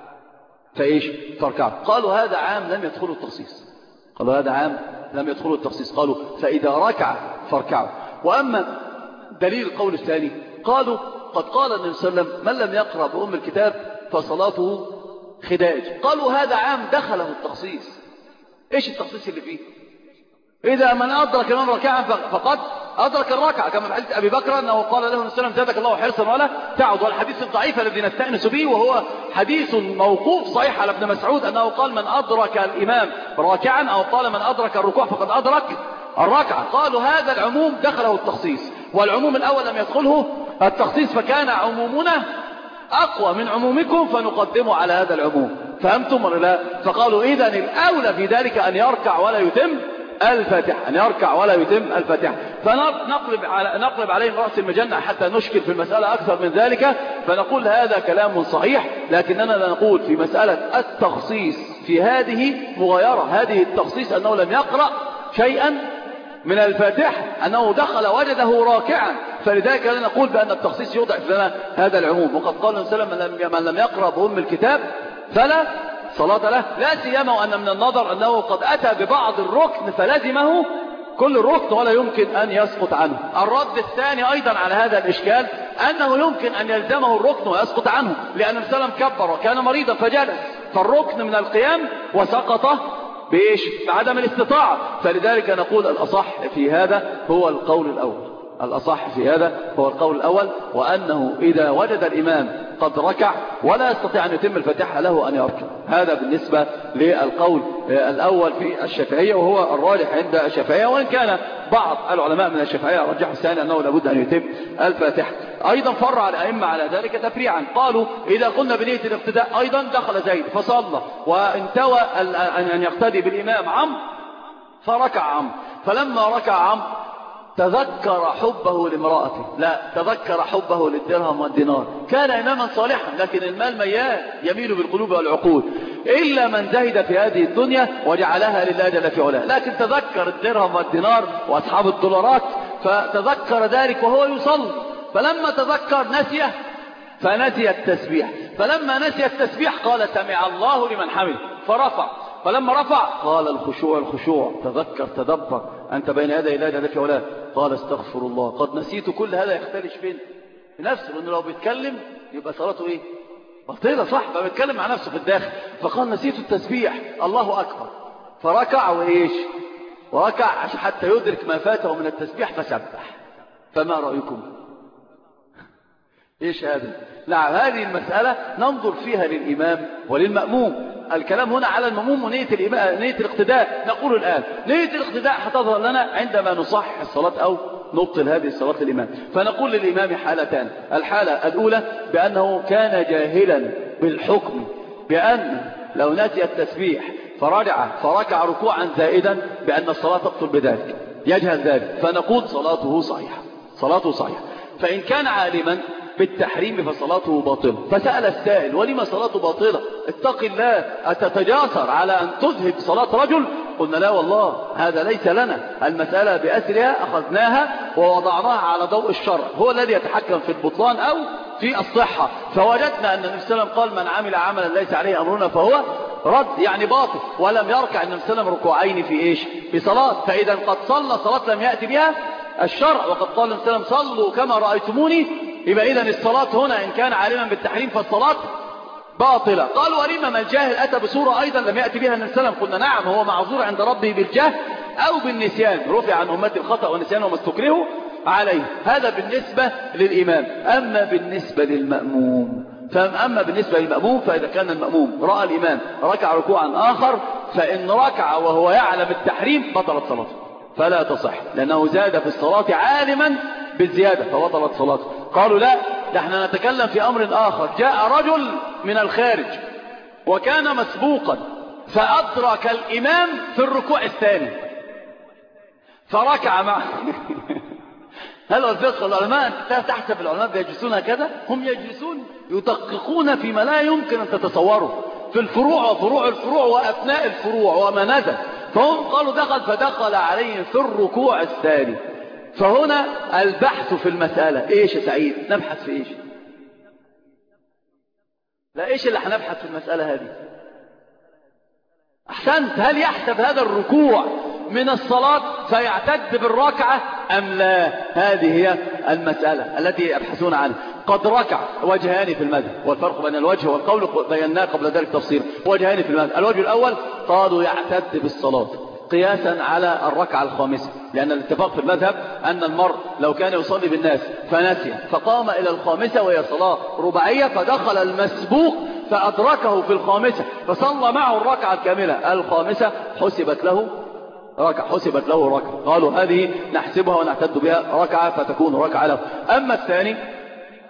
فإيش فاركع. قالوا هذا عام لم يدخلوا التخصيص، قالوا هذا عام لم يدخلوا التخصيص، قالوا فإذا ركع فاركعوا. وأما دليل القول الثاني قالوا قد قال النبي صلى الله عليه وسلم من لم يقرأ بأم الكتاب فصلاته خداج، قالوا هذا عام دخله التخصيص. إيش التخصيص اللي فيه؟ إذا من أدرك من ركعا فقد أدرك الركعة، كما في حديث أبي بكر أنه قال له النبي صلى الله عليه وسلم زادك الله حرصا ولا تعد، والحديث الضعيف الذي نستأنس به وهو حديث موقوف صحيح على ابن مسعود أنه قال من أدرك الإمام راكعا أو قال من أدرك الركوع فقد أدرك الركعة. قالوا هذا العموم دخله التخصيص، والعموم الأول لم يدخله التخصيص، فكان عمومنا أقوى من عمومكم فنقدمه على هذا العموم. فهمتم ولا لا؟ فقالوا إذن الأولى في ذلك أن يركع ولا يتم الفاتحة، أن يركع ولا يتم الفاتحة. فنقلب على نقلب عليهم رأس المجنة حتى نشكل في المسألة أكثر من ذلك. فنقول هذا كلام صحيح، لكننا لا نقول في مسألة التخصيص في هذه مغايرة. هذه التخصيص أنه لم يقرأ شيئا من الفاتحة، أنه دخل وجده راكعا، فلذلك لا نقول بأن التخصيص يضعف لنا هذا العموم. وقد قال النبي صلى الله عليه وسلم من لم يقرأ بأم الكتاب فلا صلاة له، لا سيما وأن من النظر أنه قد أتى ببعض الركن فلزمه كل الركن ولا يمكن أن يسقط عنه. الرد الثاني أيضا على هذا الإشكال أنه يمكن أن يلزمه الركن ويسقط عنه، لأن النبي صلى الله عليه وسلم كبر وكان مريضا فجلس، فالركن من القيام وسقط بإيش؟ بعدم الاستطاعة. فلذلك نقول الأصح في هذا هو القول الأول، الأصح في هذا هو القول الأول، وأنه إذا وجد الإمام قد ركع ولا يستطيع أن يتم الفاتحة له أن يركع. هذا بالنسبة للقول الأول في الشافعية، وهو الراجح عند الشافعية، وإن كان بعض العلماء من الشافعية رجحوا الثاني أنه لابد أن يتم الفاتحة. أيضا فرع الأئمة على ذلك تفريعا، قالوا إذا قلنا بنية الاقتداء أيضا دخل زيد فصلى وانتوى أن يقتدي بالإمام عمرو فركع عمرو، فلما ركع عمرو تذكر حبه لامرأته، لا تذكر حبه للدرهم والدينار. كان إماما صالحا لكن المال ميال يميل بالقلوب والعقول، إلا من زهد في هذه الدنيا وجعلها لله جل في علاه. لكن تذكر الدرهم والدينار وأصحاب الدولارات فتذكر ذلك وهو يصلي، فلما تذكر نسيه فنسي التسبيح، فلما نسي التسبيح قال سمع الله لمن حمده فرفع، فلما رفع قال الخشوع الخشوع، تذكر تدبر أنت بين يدي الله جل في علاه، قال استغفر الله قد نسيت. كل هذا يختلش فين؟ في نفسه، لأنه لو بيتكلم يبقى صلاته إيه؟ بطيلة، صح؟ فبيتكلم مع نفسه في الداخل، فقال نسيت التسبيح الله أكبر، فركع وإيش؟ وركع عشان حتى يدرك ما فاته من التسبيح فسبح. فما رأيكم؟ إيش هذا؟ نعم، هذه المسألة ننظر فيها للإمام وللمأموم. الكلام هنا على المأموم ونية نية الاقتداء. نقول الآن نية الاقتداء هتظهر لنا عندما نصحح الصلاة أو نبطل هذه الصلاة للإمام. فنقول للإمام حالتان، الحالة الأولى بأنه كان جاهلا بالحكم بأن لو نسي التسبيح فرجع فركع ركوعا زائدا بأن الصلاة تبطل بذلك، يجهل ذلك، فنقول صلاته صحيحة، صلاته صحيحة. فإن كان عالما بالتحريم فصلاته باطلة. فسأل السائل ولما صلاته باطلة؟ اتق الله، أتتجاسر على أن تذهب صلاة رجل؟ قلنا لا والله هذا ليس لنا، المسألة بأسرها أخذناها ووضعناها على ضوء الشرع، هو الذي يتحكم في البطلان أو في الصحة. فوجدنا أن النبي صلى الله عليه وسلم قال من عمل عملا ليس عليه أمرنا فهو رد، يعني باطل، ولم يركع النبي صلى الله عليه وسلم ركوعين في إيش؟ في صلاة. فإذا قد صلى صلاة لم يأتي بها الشرع، وقد قال النبي صلى الله عليه وسلم صلوا كما رأيتموني. يبقى إذن الصلاة هنا إن كان عالما بالتحريم فالصلاة باطلة. قالوا ولما ما الجاهل أتى بصورة أيضا لم يأتي بها النبي صلى الله عليه وسلم؟ قلنا نعم، هو معذور عند ربه بالجهل أو بالنسيان، رفع عن أمتي الخطأ والنسيان وما استكرهوا عليه. هذا بالنسبة للإمام. أما بالنسبة للمأموم فأما بالنسبة للمأموم فإذا كان المأموم رأى الإمام ركع ركوعا آخر، فإن ركع وهو يعلم التحريم بطلت صلاته فلا تصح، لأنه زاد في الصلاة عالما بالزيادة فبطلت صلاته. قالوا لا، نحن نتكلم في أمر آخر. جاء رجل من الخارج وكان مسبوقا فأدرك الإمام في الركوع الثاني فركع معه. هل هو الفقه؟ العلماء تحسب العلماء بيجلسون هكذا؟ هم يجلسون يدققون فيما لا يمكن أن تتصوره في الفروع وفروع الفروع وأثناء الفروع وما نزل. فهم قالوا دخل فدخل عليهم في الركوع الثاني. فهنا البحث في المسألة إيش يا سعيد؟ نبحث في إيش؟ لا، إيش اللي هنبحث في المسألة هذه؟ أحسنت، هل يحسب هذا الركوع من الصلاة فيعتد بالركعة أم لا؟ هذه هي المسألة التي يبحثون عنها. قد ركع، وجهان في المذهب، والفرق بين الوجه والقول بيناه قبل ذلك تفصيل. وجهان في المذهب، الوجه الأول قالوا يعتد بالصلاة قياسا على الركعة الخامسة، لأن الاتفاق في المذهب أن المرء لو كان يصلي بالناس فنسي فقام إلى الخامسة وهي صلاة رباعية فدخل المسبوق فأدركه في الخامسة فصلى معه الركعة الكاملة الخامسة حسبت له ركعة، حسبت له ركعة. قالوا هذه نحسبها ونعتد بها ركعة فتكون ركعة له. أما الثاني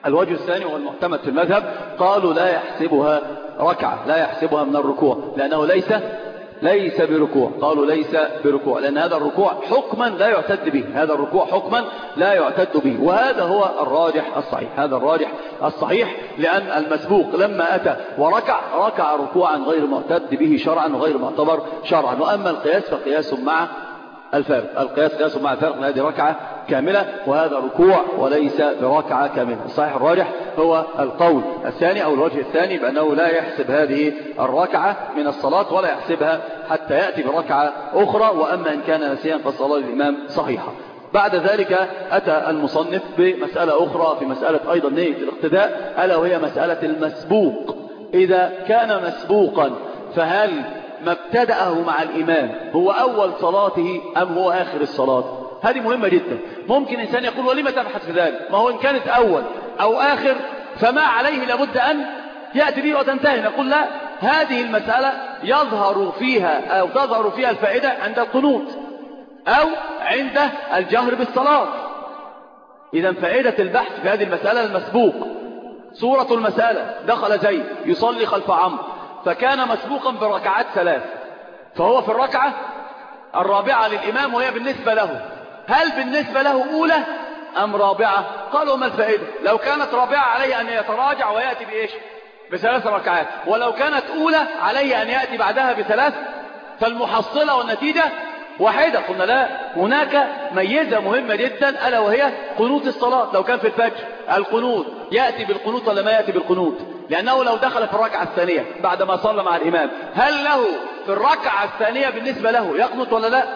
الوجه الثاني والمعتمد في المذهب قالوا لا يحسبها ركعة، لا يحسبها من الركوع، لأنه ليس ليس بركوع. قالوا ليس بركوع لأن هذا الركوع حكما لا يعتد به، هذا الركوع حكما لا يعتد به، وهذا هو الراجح الصحيح. هذا الراجح الصحيح لأن المسبوق لما أتى وركع ركع ركوعا غير معتد به شرعا وغير معتبر شرعا. وأما القياس فقياس مع الفارق، القياس قياس مع الفارق، هذه ركعة كاملة وهذا ركوع وليس بركعة كاملة. الصحيح الراجح هو القول الثاني أو الوجه الثاني بأنه لا يحسب هذه الركعة من الصلاة ولا يحسبها حتى يأتي بركعة أخرى، وأما إن كان نسيا فالصلاة للإمام صحيحة. بعد ذلك أتى المصنف بمسألة أخرى في مسألة أيضا نية الاقتداء، ألا وهي مسألة المسبوق. إذا كان مسبوقا فهل ما ابتدأه مع الإمام هو أول صلاته أم هو آخر الصلاة؟ هذه مهمة جدا. ممكن إنسان يقول ولما تبحث في ذلك؟ ما هو إن كانت أول أو آخر فما عليه لابد أن يأتي به وتنتهي. نقول لا، هذه المسألة يظهر فيها أو تظهر فيها الفائدة عند القنوت أو عند الجهر بالصلاة. إذا فائدة البحث في هذه المسألة المسبوق. صورة المسألة: دخل زيد يصلي خلف عمرو فكان مسبوقا بركعات ثلاث، فهو في الركعة الرابعة للإمام وهي بالنسبة له، هل بالنسبة له أولى أم رابعة؟ قالوا ما الفائدة؟ لو كانت رابعة عليه أن يتراجع ويأتي بإيش؟ بثلاث ركعات، ولو كانت أولى عليه أن يأتي بعدها بثلاث، فالمحصلة والنتيجة واحدة. قلنا لا، هناك ميزة مهمة جدا ألا وهي قنوت الصلاة. لو كان في الفجر القنوت يأتي بالقنوت ولا ما يأتي بالقنوت؟ لأنه لو دخل في الركعة الثانية بعدما صلى مع الإمام هل له في الركعة الثانية بالنسبة له يقنط ولا لا؟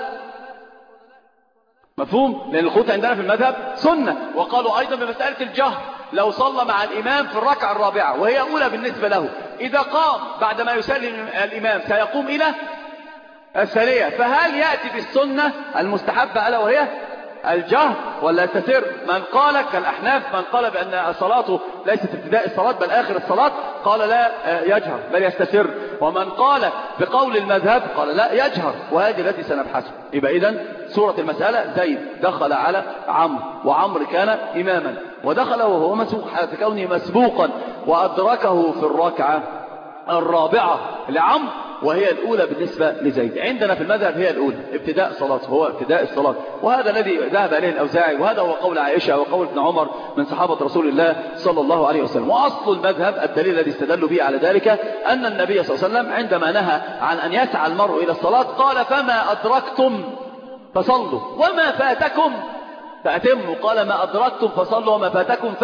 مفهوم؟ لأن القنوت عندنا في المذهب سنة. وقالوا أيضا بمسألة الجهر: لو صلى مع الإمام في الركعة الرابعة وهي أولى بالنسبة له، إذا قام بعدما يسلم الإمام سيقوم إلى الثانية، فهل يأتي بالسنة المستحبة ألا وهي الجهر ولا يستتر؟ من قال كالأحناف، من قال بأن صلاته ليست ابتداء الصلاة بل آخر الصلاة، قال لا يجهر بل يستتر. ومن قال بقول المذهب قال لا يجهر، وهذه التي سنبحثها. يبقى إذن سورة المسألة: زيد دخل على عمرو وعمرو كان إماما ودخل وهو مسبوق حالة كونه مسبوقا وأدركه في الركعة الرابعة لعمرو وهي الأولى بالنسبة لزيد. عندنا في المذهب هي الأولى ابتداء صلاته، هو ابتداء الصلاة، وهذا الذي ذهب عليه الأوزاعي، وهذا هو قول عائشة وقول ابن عمر من صحابة رسول الله صلى الله عليه وسلم. وأصل المذهب الدليل الذي استدلوا به على ذلك أن النبي صلى الله عليه وسلم عندما نهى عن أن يسعى المرء إلى الصلاة قال: فما أدركتم فصلوا وما فاتكم فأتموا. قال: ما أدركتم فصلوا وما فاتكم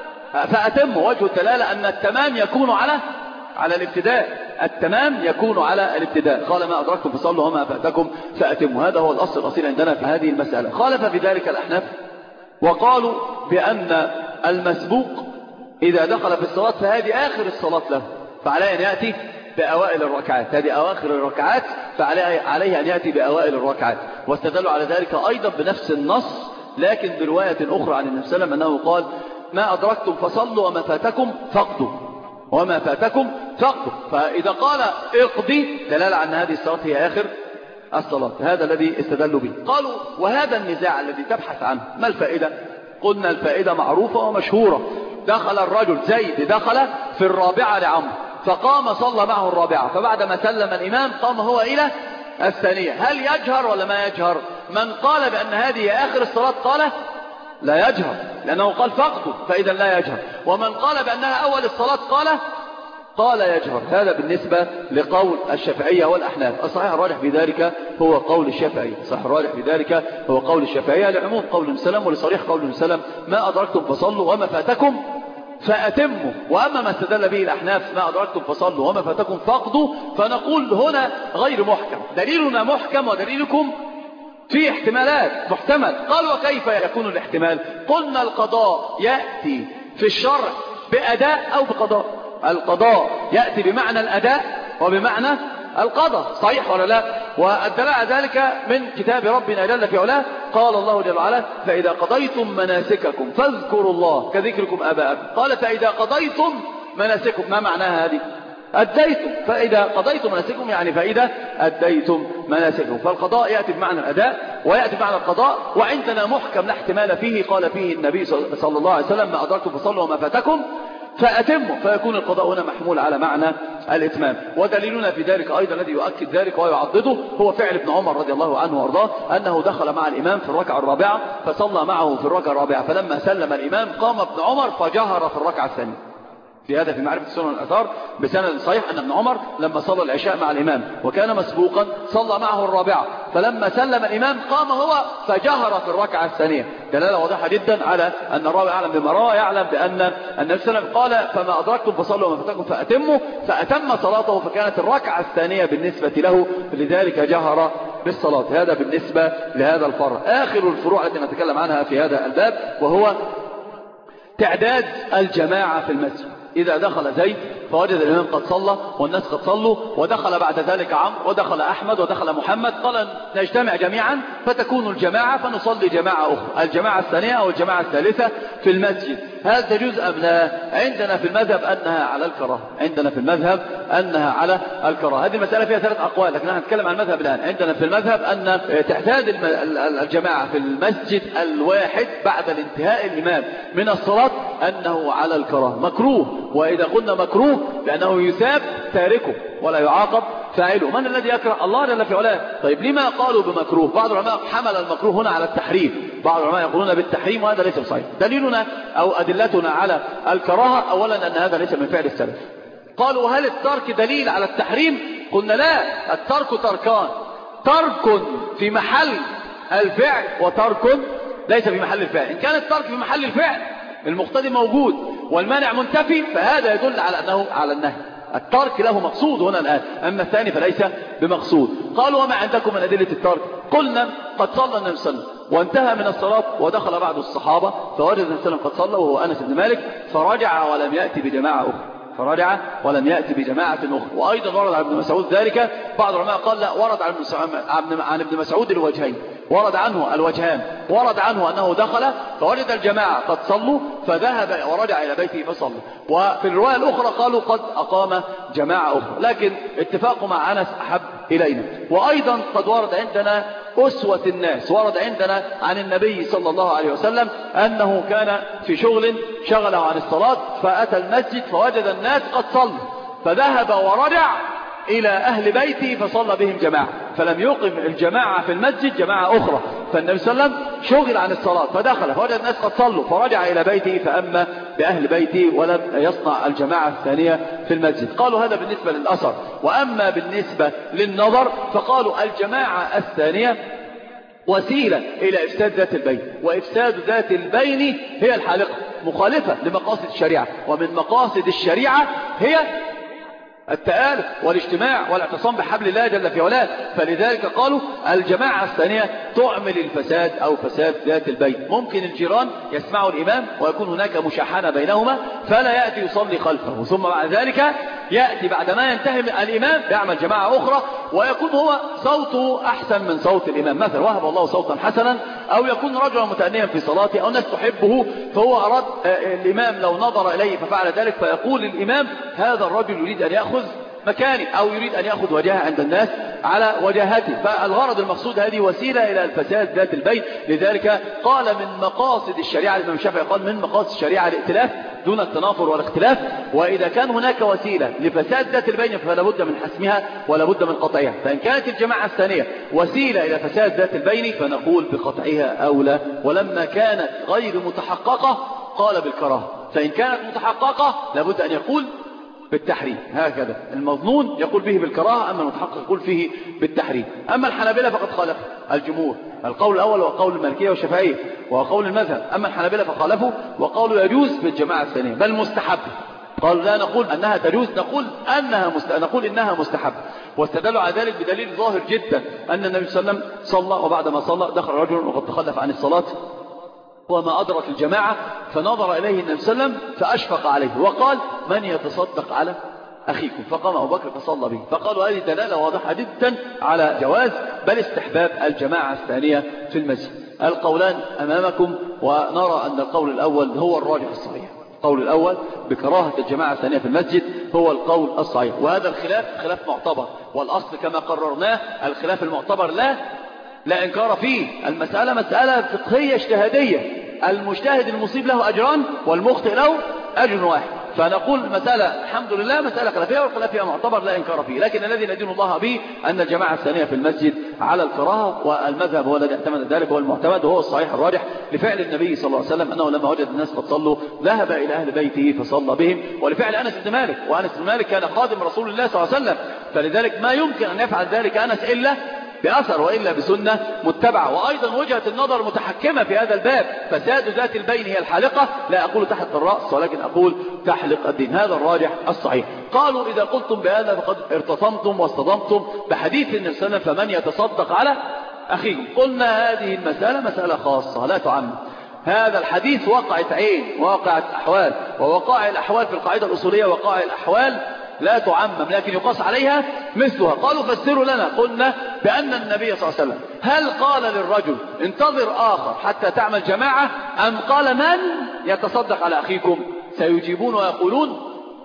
فأتموا. وجه الدلالة أن التمام يكون على على الابتداء، التمام يكون على الابتداء. قال: ما أدركتم فصلوا وما فاتكم فأتموا. هذا هو الأصل الأصيل عندنا في هذه المسألة. خالف في ذلك الأحناف وقالوا بأن المسبوق إذا دخل في الصلاة فهذه آخر الصلاة له، فعليه أن يأتي بأوائل الركعات، هذه أواخر الركعات فعليه أن يأتي بأوائل الركعات. واستدلوا على ذلك أيضا بنفس النص لكن برواية أخرى عن النبي صلى الله عليه وسلم أنه قال: ما أدركتم فصلوا وما فاتكم فاقضوا وما فاتكم فاقضوا. فإذا قال اقضي دلالة عن هذه الصلاة هي آخر الصلاة. هذا الذي استدلوا به. قالوا: وهذا النزاع الذي تبحث عنه ما الفائدة؟ قلنا الفائدة معروفة ومشهورة. دخل الرجل زيد دخل في الرابعة لعمرو فقام صلى معه الرابعة، فبعدما سلم الإمام قام هو إلى الثانية، هل يجهر ولا ما يجهر؟ من قال بأن هذه آخر الصلاة قال لا يجهر لأنه قال فقط، فإذا لا يجهر. ومن قال بأنها أول الصلاة قال قال يجهر. هذا بالنسبة لقول الشافعية والأحناف. الصحيح الراجح في ذلك هو قول الشافعية، الصحيح الراجح في ذلك هو قول الشافعية لعموم قول السلام ولصريح قول السلام: ما أدركتم فصلوا وما فاتكم فأتموا. وأما ما استدل به الأحناف: ما أدركتم فصلوا وما فاتكم فاقضوا، فنقول هنا غير محكم. دليلنا محكم ودليلكم في احتمالات محتمل. قال: وكيف يكون الاحتمال؟ قلنا القضاء يأتي في الشرع بأداء أو بقضاء. القضاء يأتي بمعنى الأداء وبمعنى القضاء، صحيح ولا لا؟ والدليل على ذلك من كتاب ربنا جل في علاه. قال الله جل وعلا: فإذا قضيتم مناسككم فاذكروا الله كذكركم آباءكم. قال: فإذا قضيتم مناسككم، ما معناها هذه؟ أديتم. فإذا قضيتم مناسككم يعني فإذا أديتم مناسككم. فالقضاء يأتي بمعنى الأداء ويأتي معنى القضاء. وعندنا محكم لا احتمال فيه، قال فيه النبي صلى الله عليه وسلم ما أدركتم فصلوا وما فاتكم فأتموا، فيكون القضاء هنا محمول على معنى الإتمام. ودليلنا في ذلك أيضا الذي يؤكد ذلك ويعضده هو فعل ابن عمر رضي الله عنه وارضاه، أنه دخل مع الإمام في الركعة الرابعة فصلى معه في الركعة الرابعة، فلما سلم الإمام قام ابن عمر فجهر في الركعة الثانية. في هذا في معرفة السنن والآثار بسند صحيح أن ابن عمر لما صلى العشاء مع الإمام وكان مسبوقا صلى معه الرابعة، فلما سلم الإمام قام هو فجهر في الركعة الثانية. دلالة واضحة جدا على أن الراوي أعلم بما روى، يعلم بأن النبي صلى الله عليه وسلم قال فما أدركتم فصلوا وما فاتكم فأتموا، فأتم صلاته، فكانت الركعة الثانية بالنسبة له، لذلك جهر بالصلاة. هذا بالنسبة لهذا الفرع. آخر الفروع التي نتكلم عنها في هذا الباب وهو تعداد الجماعة في المسجد. إذا دخل زيد فوجد الإمام قد صلى والناس قد صلوا، ودخل بعد ذلك عمرو ودخل أحمد ودخل محمد، قال نجتمع جميعا فتكون الجماعة فنصلي جماعة أخرى، الجماعة الثانية أو الجماعة الثالثة في المسجد. هل تجوز أم لا؟ عندنا في المذهب أنها على الكراهة، عندنا في المذهب أنها على الكراهة. هذه المسألة فيها ثلاث أقوال لكن نحن نتكلم عن المذهب الآن. عندنا في المذهب أن تعداد الجماعة في المسجد الواحد بعد الانتهاء الإمام من الصلاة أنه على الكراهة، مكروه. وإذا قلنا مكروه لأنه يثاب تاركه ولا يعاقب فاعله. من الذي يكره؟ الله جل في علاه. طيب لما قالوا بمكروه؟ بعض العلماء حمل المكروه هنا على التحريم، بعض العلماء يقولون بالتحريم وهذا ليس بصحيح. دليلنا أو أدلتنا على الكراهة أولا أن هذا ليس من فعل السلف. قالوا وهل الترك دليل على التحريم؟ قلنا لا، الترك تركان، ترك في محل الفعل وترك ليس في محل الفعل. إن كان الترك في محل الفعل المقتضي موجود والمانع منتفي فهذا يدل على أنه على النهي، الترك له مقصود هنا الآن، أما الثاني فليس بمقصود. قالوا وما عندكم من أدلة الترك؟ قلنا قد صلى النبي صلى الله عليه وسلم وانتهى من الصلاة ودخل بعض الصحابة فوجد النبي صلى الله عليه وسلم قد صلى وهو أنس بن مالك فرجع ولم يأتي بجماعة أخرى، فرجع ولم يأتي بجماعة أخرى. وأيضا ورد عن ابن مسعود ذلك. بعض العلماء قال لا، ورد عن ابن مسعود الوجهين، ورد عنه الوجهان، ورد عنه أنه دخل فوجد الجماعة قد صلوا فذهب ورجع إلى بيته فصلى، وفي الرواية الأخرى قالوا قد أقام جماعة أخرى، لكن اتفاق مع أنس أحب إلينا. وأيضا قد ورد عندنا أسوة الناس، ورد عندنا عن النبي صلى الله عليه وسلم أنه كان في شغل شغله عن الصلاة فأتى المسجد فوجد الناس قد صلوا فذهب ورجع إلى أهل بيته فصلى بهم جماعة، فلم يقم الجماعة في المسجد جماعة أخرى. فالنبي صلى الله عليه وسلم شغل عن الصلاة فدخل فوجد الناس قد صلوا فرجع إلى بيته فأما بأهل بيته ولم يصنع الجماعة الثانية في المسجد. قالوا هذا بالنسبة للأثر. وأما بالنسبة للنظر فقالوا الجماعة الثانية وسيلة إلى إفساد ذات البين، وإفساد ذات البين هي الحالقة، مخالفة لمقاصد الشريعة، ومن مقاصد الشريعة هي التآلف والاجتماع والاعتصام بحبل الله جل في علاه. فلذلك قالوا الجماعة الثانية تعمل الفساد أو فساد ذات البين. ممكن الجيران يسمعوا الإمام ويكون هناك مشاحنة بينهما فلا يأتي يصلي خلفه، ثم بعد ذلك يأتي بعدما ينتهي الإمام يعمل جماعة أخرى ويكون هو صوته أحسن من صوت الإمام، مثلا وهب الله صوتا حسنا، أو يكون رجلا متأنيا في صلاته أو ناس تحبه فهو أراد الإمام لو نظر إليه ففعل ذلك فيقول الإمام هذا الرجل يريد أن يأخذ مكاني أو يريد أن يأخذ وجهه عند الناس على وجهته. فالغرض المقصود هذه وسيلة إلى الفساد ذات البين. لذلك قال من مقاصد الشريعة، الإمام الشافعي قال من مقاصد الشريعة الائتلاف دون التنافر والاختلاف، وإذا كان هناك وسيلة لفساد ذات البين فلا بد من حسمها ولا بد من قطعها. فإن كانت الجماعة الثانية وسيلة إلى فساد ذات البين فنقول بقطعها أولى، ولما كانت غير متحققة قال بالكراهة، فإن كانت متحققة لابد أن يقول بالتحريم. هكذا المظنون يقول به بالكراهة، أما المتحقق يقول فيه بالتحريم. أما الحنابلة فقد خالف الجمهور، القول الأول وقول المالكية والشافعية وقول المذهب. أما الحنابلة فخالفوا وقالوا يجوز في الجماعة الثانية بل مستحب، قالوا لا نقول أنها تجوز، نقول أنها مست... نقول إنها مستحب. واستدلوا على ذلك بدليل ظاهر جدا أن النبي صلى الله عليه وسلم صلى وبعد ما صلى دخل رجل وقد تخلف عن الصلاة وما أدرك الجماعة فنظر إليه النبي صلى الله عليه وسلم فأشفق عليه وقال من يتصدق على أخيكم، فقام أبو بكر فصلى به. فقالوا هذه دلالة واضحة جدا على جواز بل استحباب الجماعة الثانية في المسجد. القولان أمامكم، ونرى أن القول الأول هو الراجح الصحيح. القول الأول بكراهة الجماعة الثانية في المسجد هو القول الصحيح، وهذا الخلاف خلاف معتبر، والأصل كما قررناه الخلاف المعتبر لا لا إنكار فيه. المسألة مسألة فقهية اجتهادية، المجتهد المصيب له أجران والمخطئ له أجر واحد. فنقول مسألة الحمد لله مسألة خلافية، والخلاف فيها معتبر لا إنكار فيه. لكن الذي ندين الله به أن الجماعة الثانية في المسجد على الكراهة، والمذهب هو الذي اعتمد ذلك، هو المعتمد وهو الصحيح الراجح لفعل النبي صلى الله عليه وسلم، أنه لما وجد الناس قد صلوا ذهب إلى أهل بيته فصلى بهم، ولفعل أنس بن مالك، وأنس بن مالك كان خادم رسول الله صلى الله عليه وسلم، فلذلك ما يمكن أن يفعل ذلك أنس إلا بأثر وإلا بسنة متبعة. وأيضا وجهة النظر متحكمة في هذا الباب، فساد ذات البين هي الحالقة، لا أقول تحت الرأس ولكن أقول تحلق الدين، هذا الراجح الصحيح. قالوا إذا قلتم بهذا فقد ارتطمتم واصطدمتم بحديث النبي صلى الله عليه وسلم فمن يتصدق على أخيه. قلنا هذه المسألة مسألة خاصة لا تعمم، هذا الحديث وقعت عين وقعت أحوال، ووقائع الأحوال في القاعدة الأصولية وقائع الأحوال لا تعمم لكن يقاس عليها مثلها. قالوا فسروا لنا، قلنا بأن النبي صلى الله عليه وسلم هل قال للرجل انتظر آخر حتى تعمل جماعة، أم قال من يتصدق على أخيكم؟ سيجيبون ويقولون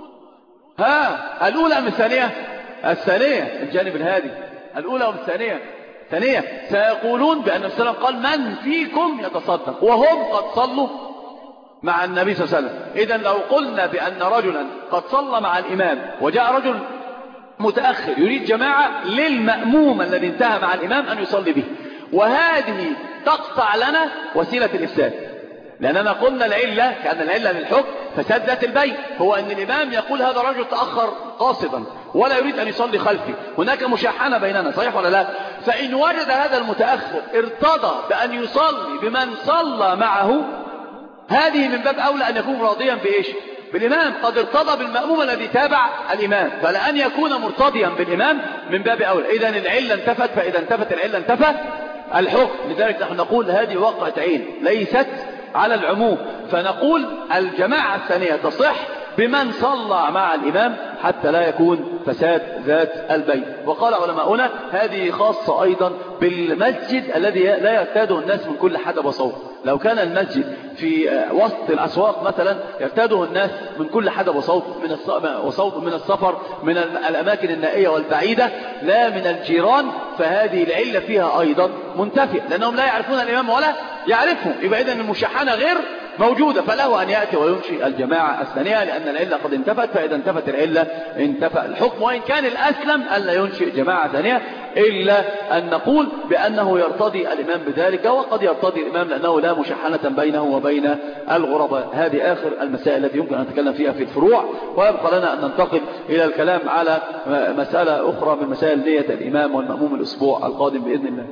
ها الأولى أم الثانية؟ الثانية، الجانب الهادي، الأولى أم الثانية؟ ثانية. سيقولون بأن النبي صلى الله عليه وسلم قال من فيكم يتصدق، وهم قد صلوا مع النبي صلى الله عليه وسلم. إذن لو قلنا بأن رجلا قد صلى مع الإمام وجاء رجل متأخر يريد جماعة للمأموم الذي انتهى مع الإمام أن يصلي به، وهذه تقطع لنا وسيلة الإفساد، لأننا قلنا العلة كأن العلة للحكم فساد ذات البين، هو أن الإمام يقول هذا الرجل تأخر قاصدا ولا يريد أن يصلي خلفي، هناك مشاحنة بيننا، صحيح ولا لا؟ فإن وجد هذا المتأخر ارتضى بأن يصلي بمن صلى معه، هذه من باب أولى أن يكون راضيا بإيش؟ بالإمام. قد ارتضى بالمأموم الذي تابع الإمام، فلأن يكون مرتضيا بالإمام من باب أولى. إذن العلة انتفت، فإذا انتفت العلة انتفى الحكم. لذلك نحن نقول هذه وقعة عين ليست على العموم، فنقول الجماعة الثانية تصح بمن صلى مع الإمام حتى لا يكون فساد ذات البين. وقال علماؤنا هذه خاصة أيضا بالمسجد الذي لا يرتاده الناس من كل حدب وصوب. لو كان المسجد في وسط الأسواق مثلا يرتاده الناس من كل حدب وصوب من وصوب من السفر من الأماكن النائية والبعيدة لا من الجيران، فهذه العلة فيها أيضا منتفية، لأنهم لا يعرفون الإمام ولا يعرفهم، يبقى إذن المشاحنة غير موجودة، فله أن يأتي وينشئ الجماعة الثانية لأن العلة قد انتفت، فإذا انتفت العلة انتفى الحكم. وإن كان الأسلم ألا ينشئ جماعة ثانية إلا أن نقول بأنه يرتضي الإمام بذلك، وقد يرتضي الإمام لأنه لا مشاحنة بينه وبين الغرباء. هذه آخر المسائل التي يمكن أن نتكلم فيها في الفروع، ويبقى لنا أن ننتقل إلى الكلام على مسألة أخرى من مسائل نية الإمام والمأموم الأسبوع القادم بإذن الله.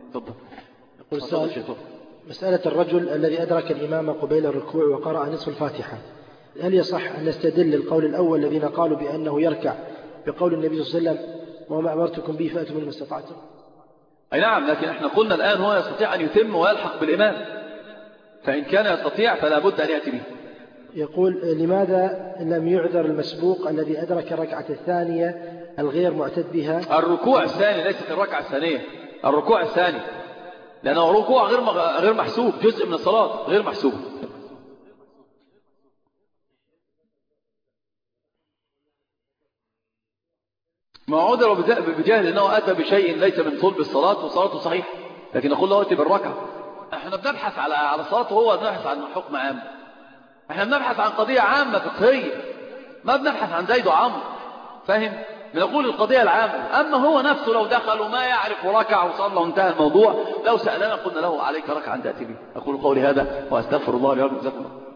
تفضل. مسألة الرجل الذي أدرك الإمام قبيل الركوع وقرأ نصف الفاتحة، هل يصح أن نستدل القول الأول الذين قالوا بأنه يركع بقول النبي صلى الله عليه وسلم وما أمرتكم به فأتوا منه ما استطعتم؟ أي نعم، لكن احنا قلنا الآن هو يستطيع أن يتم ويلحق بالإمام، فإن كان يستطيع فلا بد أن يأتي به. يقول لماذا لم يعذر المسبوق الذي أدرك الركعة الثانية الغير معتد بها؟ الركوع الثاني ليست الركعة الثانية، الركوع الثاني، لأنه ركوع غير غير محسوب، جزء من الصلاة غير محسوب. ما عذر بجهل أنه أتى بشيء ليس من صلب الصلاة وصلاته صحيح، لكن نقول له أتي بالركعة. احنا بنبحث على على صلاته، هو بنبحث عن حكم عام، احنا بنبحث عن قضية عامة فقهية، ما بنبحث عن زيد وعمرو، فاهم؟ بنقول القضية العامة. أما هو نفسه لو دخل وما يعرف وركع وصلى وانتهى الموضوع، لو سألنا قلنا له عليك ركعة أن تأتي به. أقول قولي هذا وأستغفر الله لي ولكم.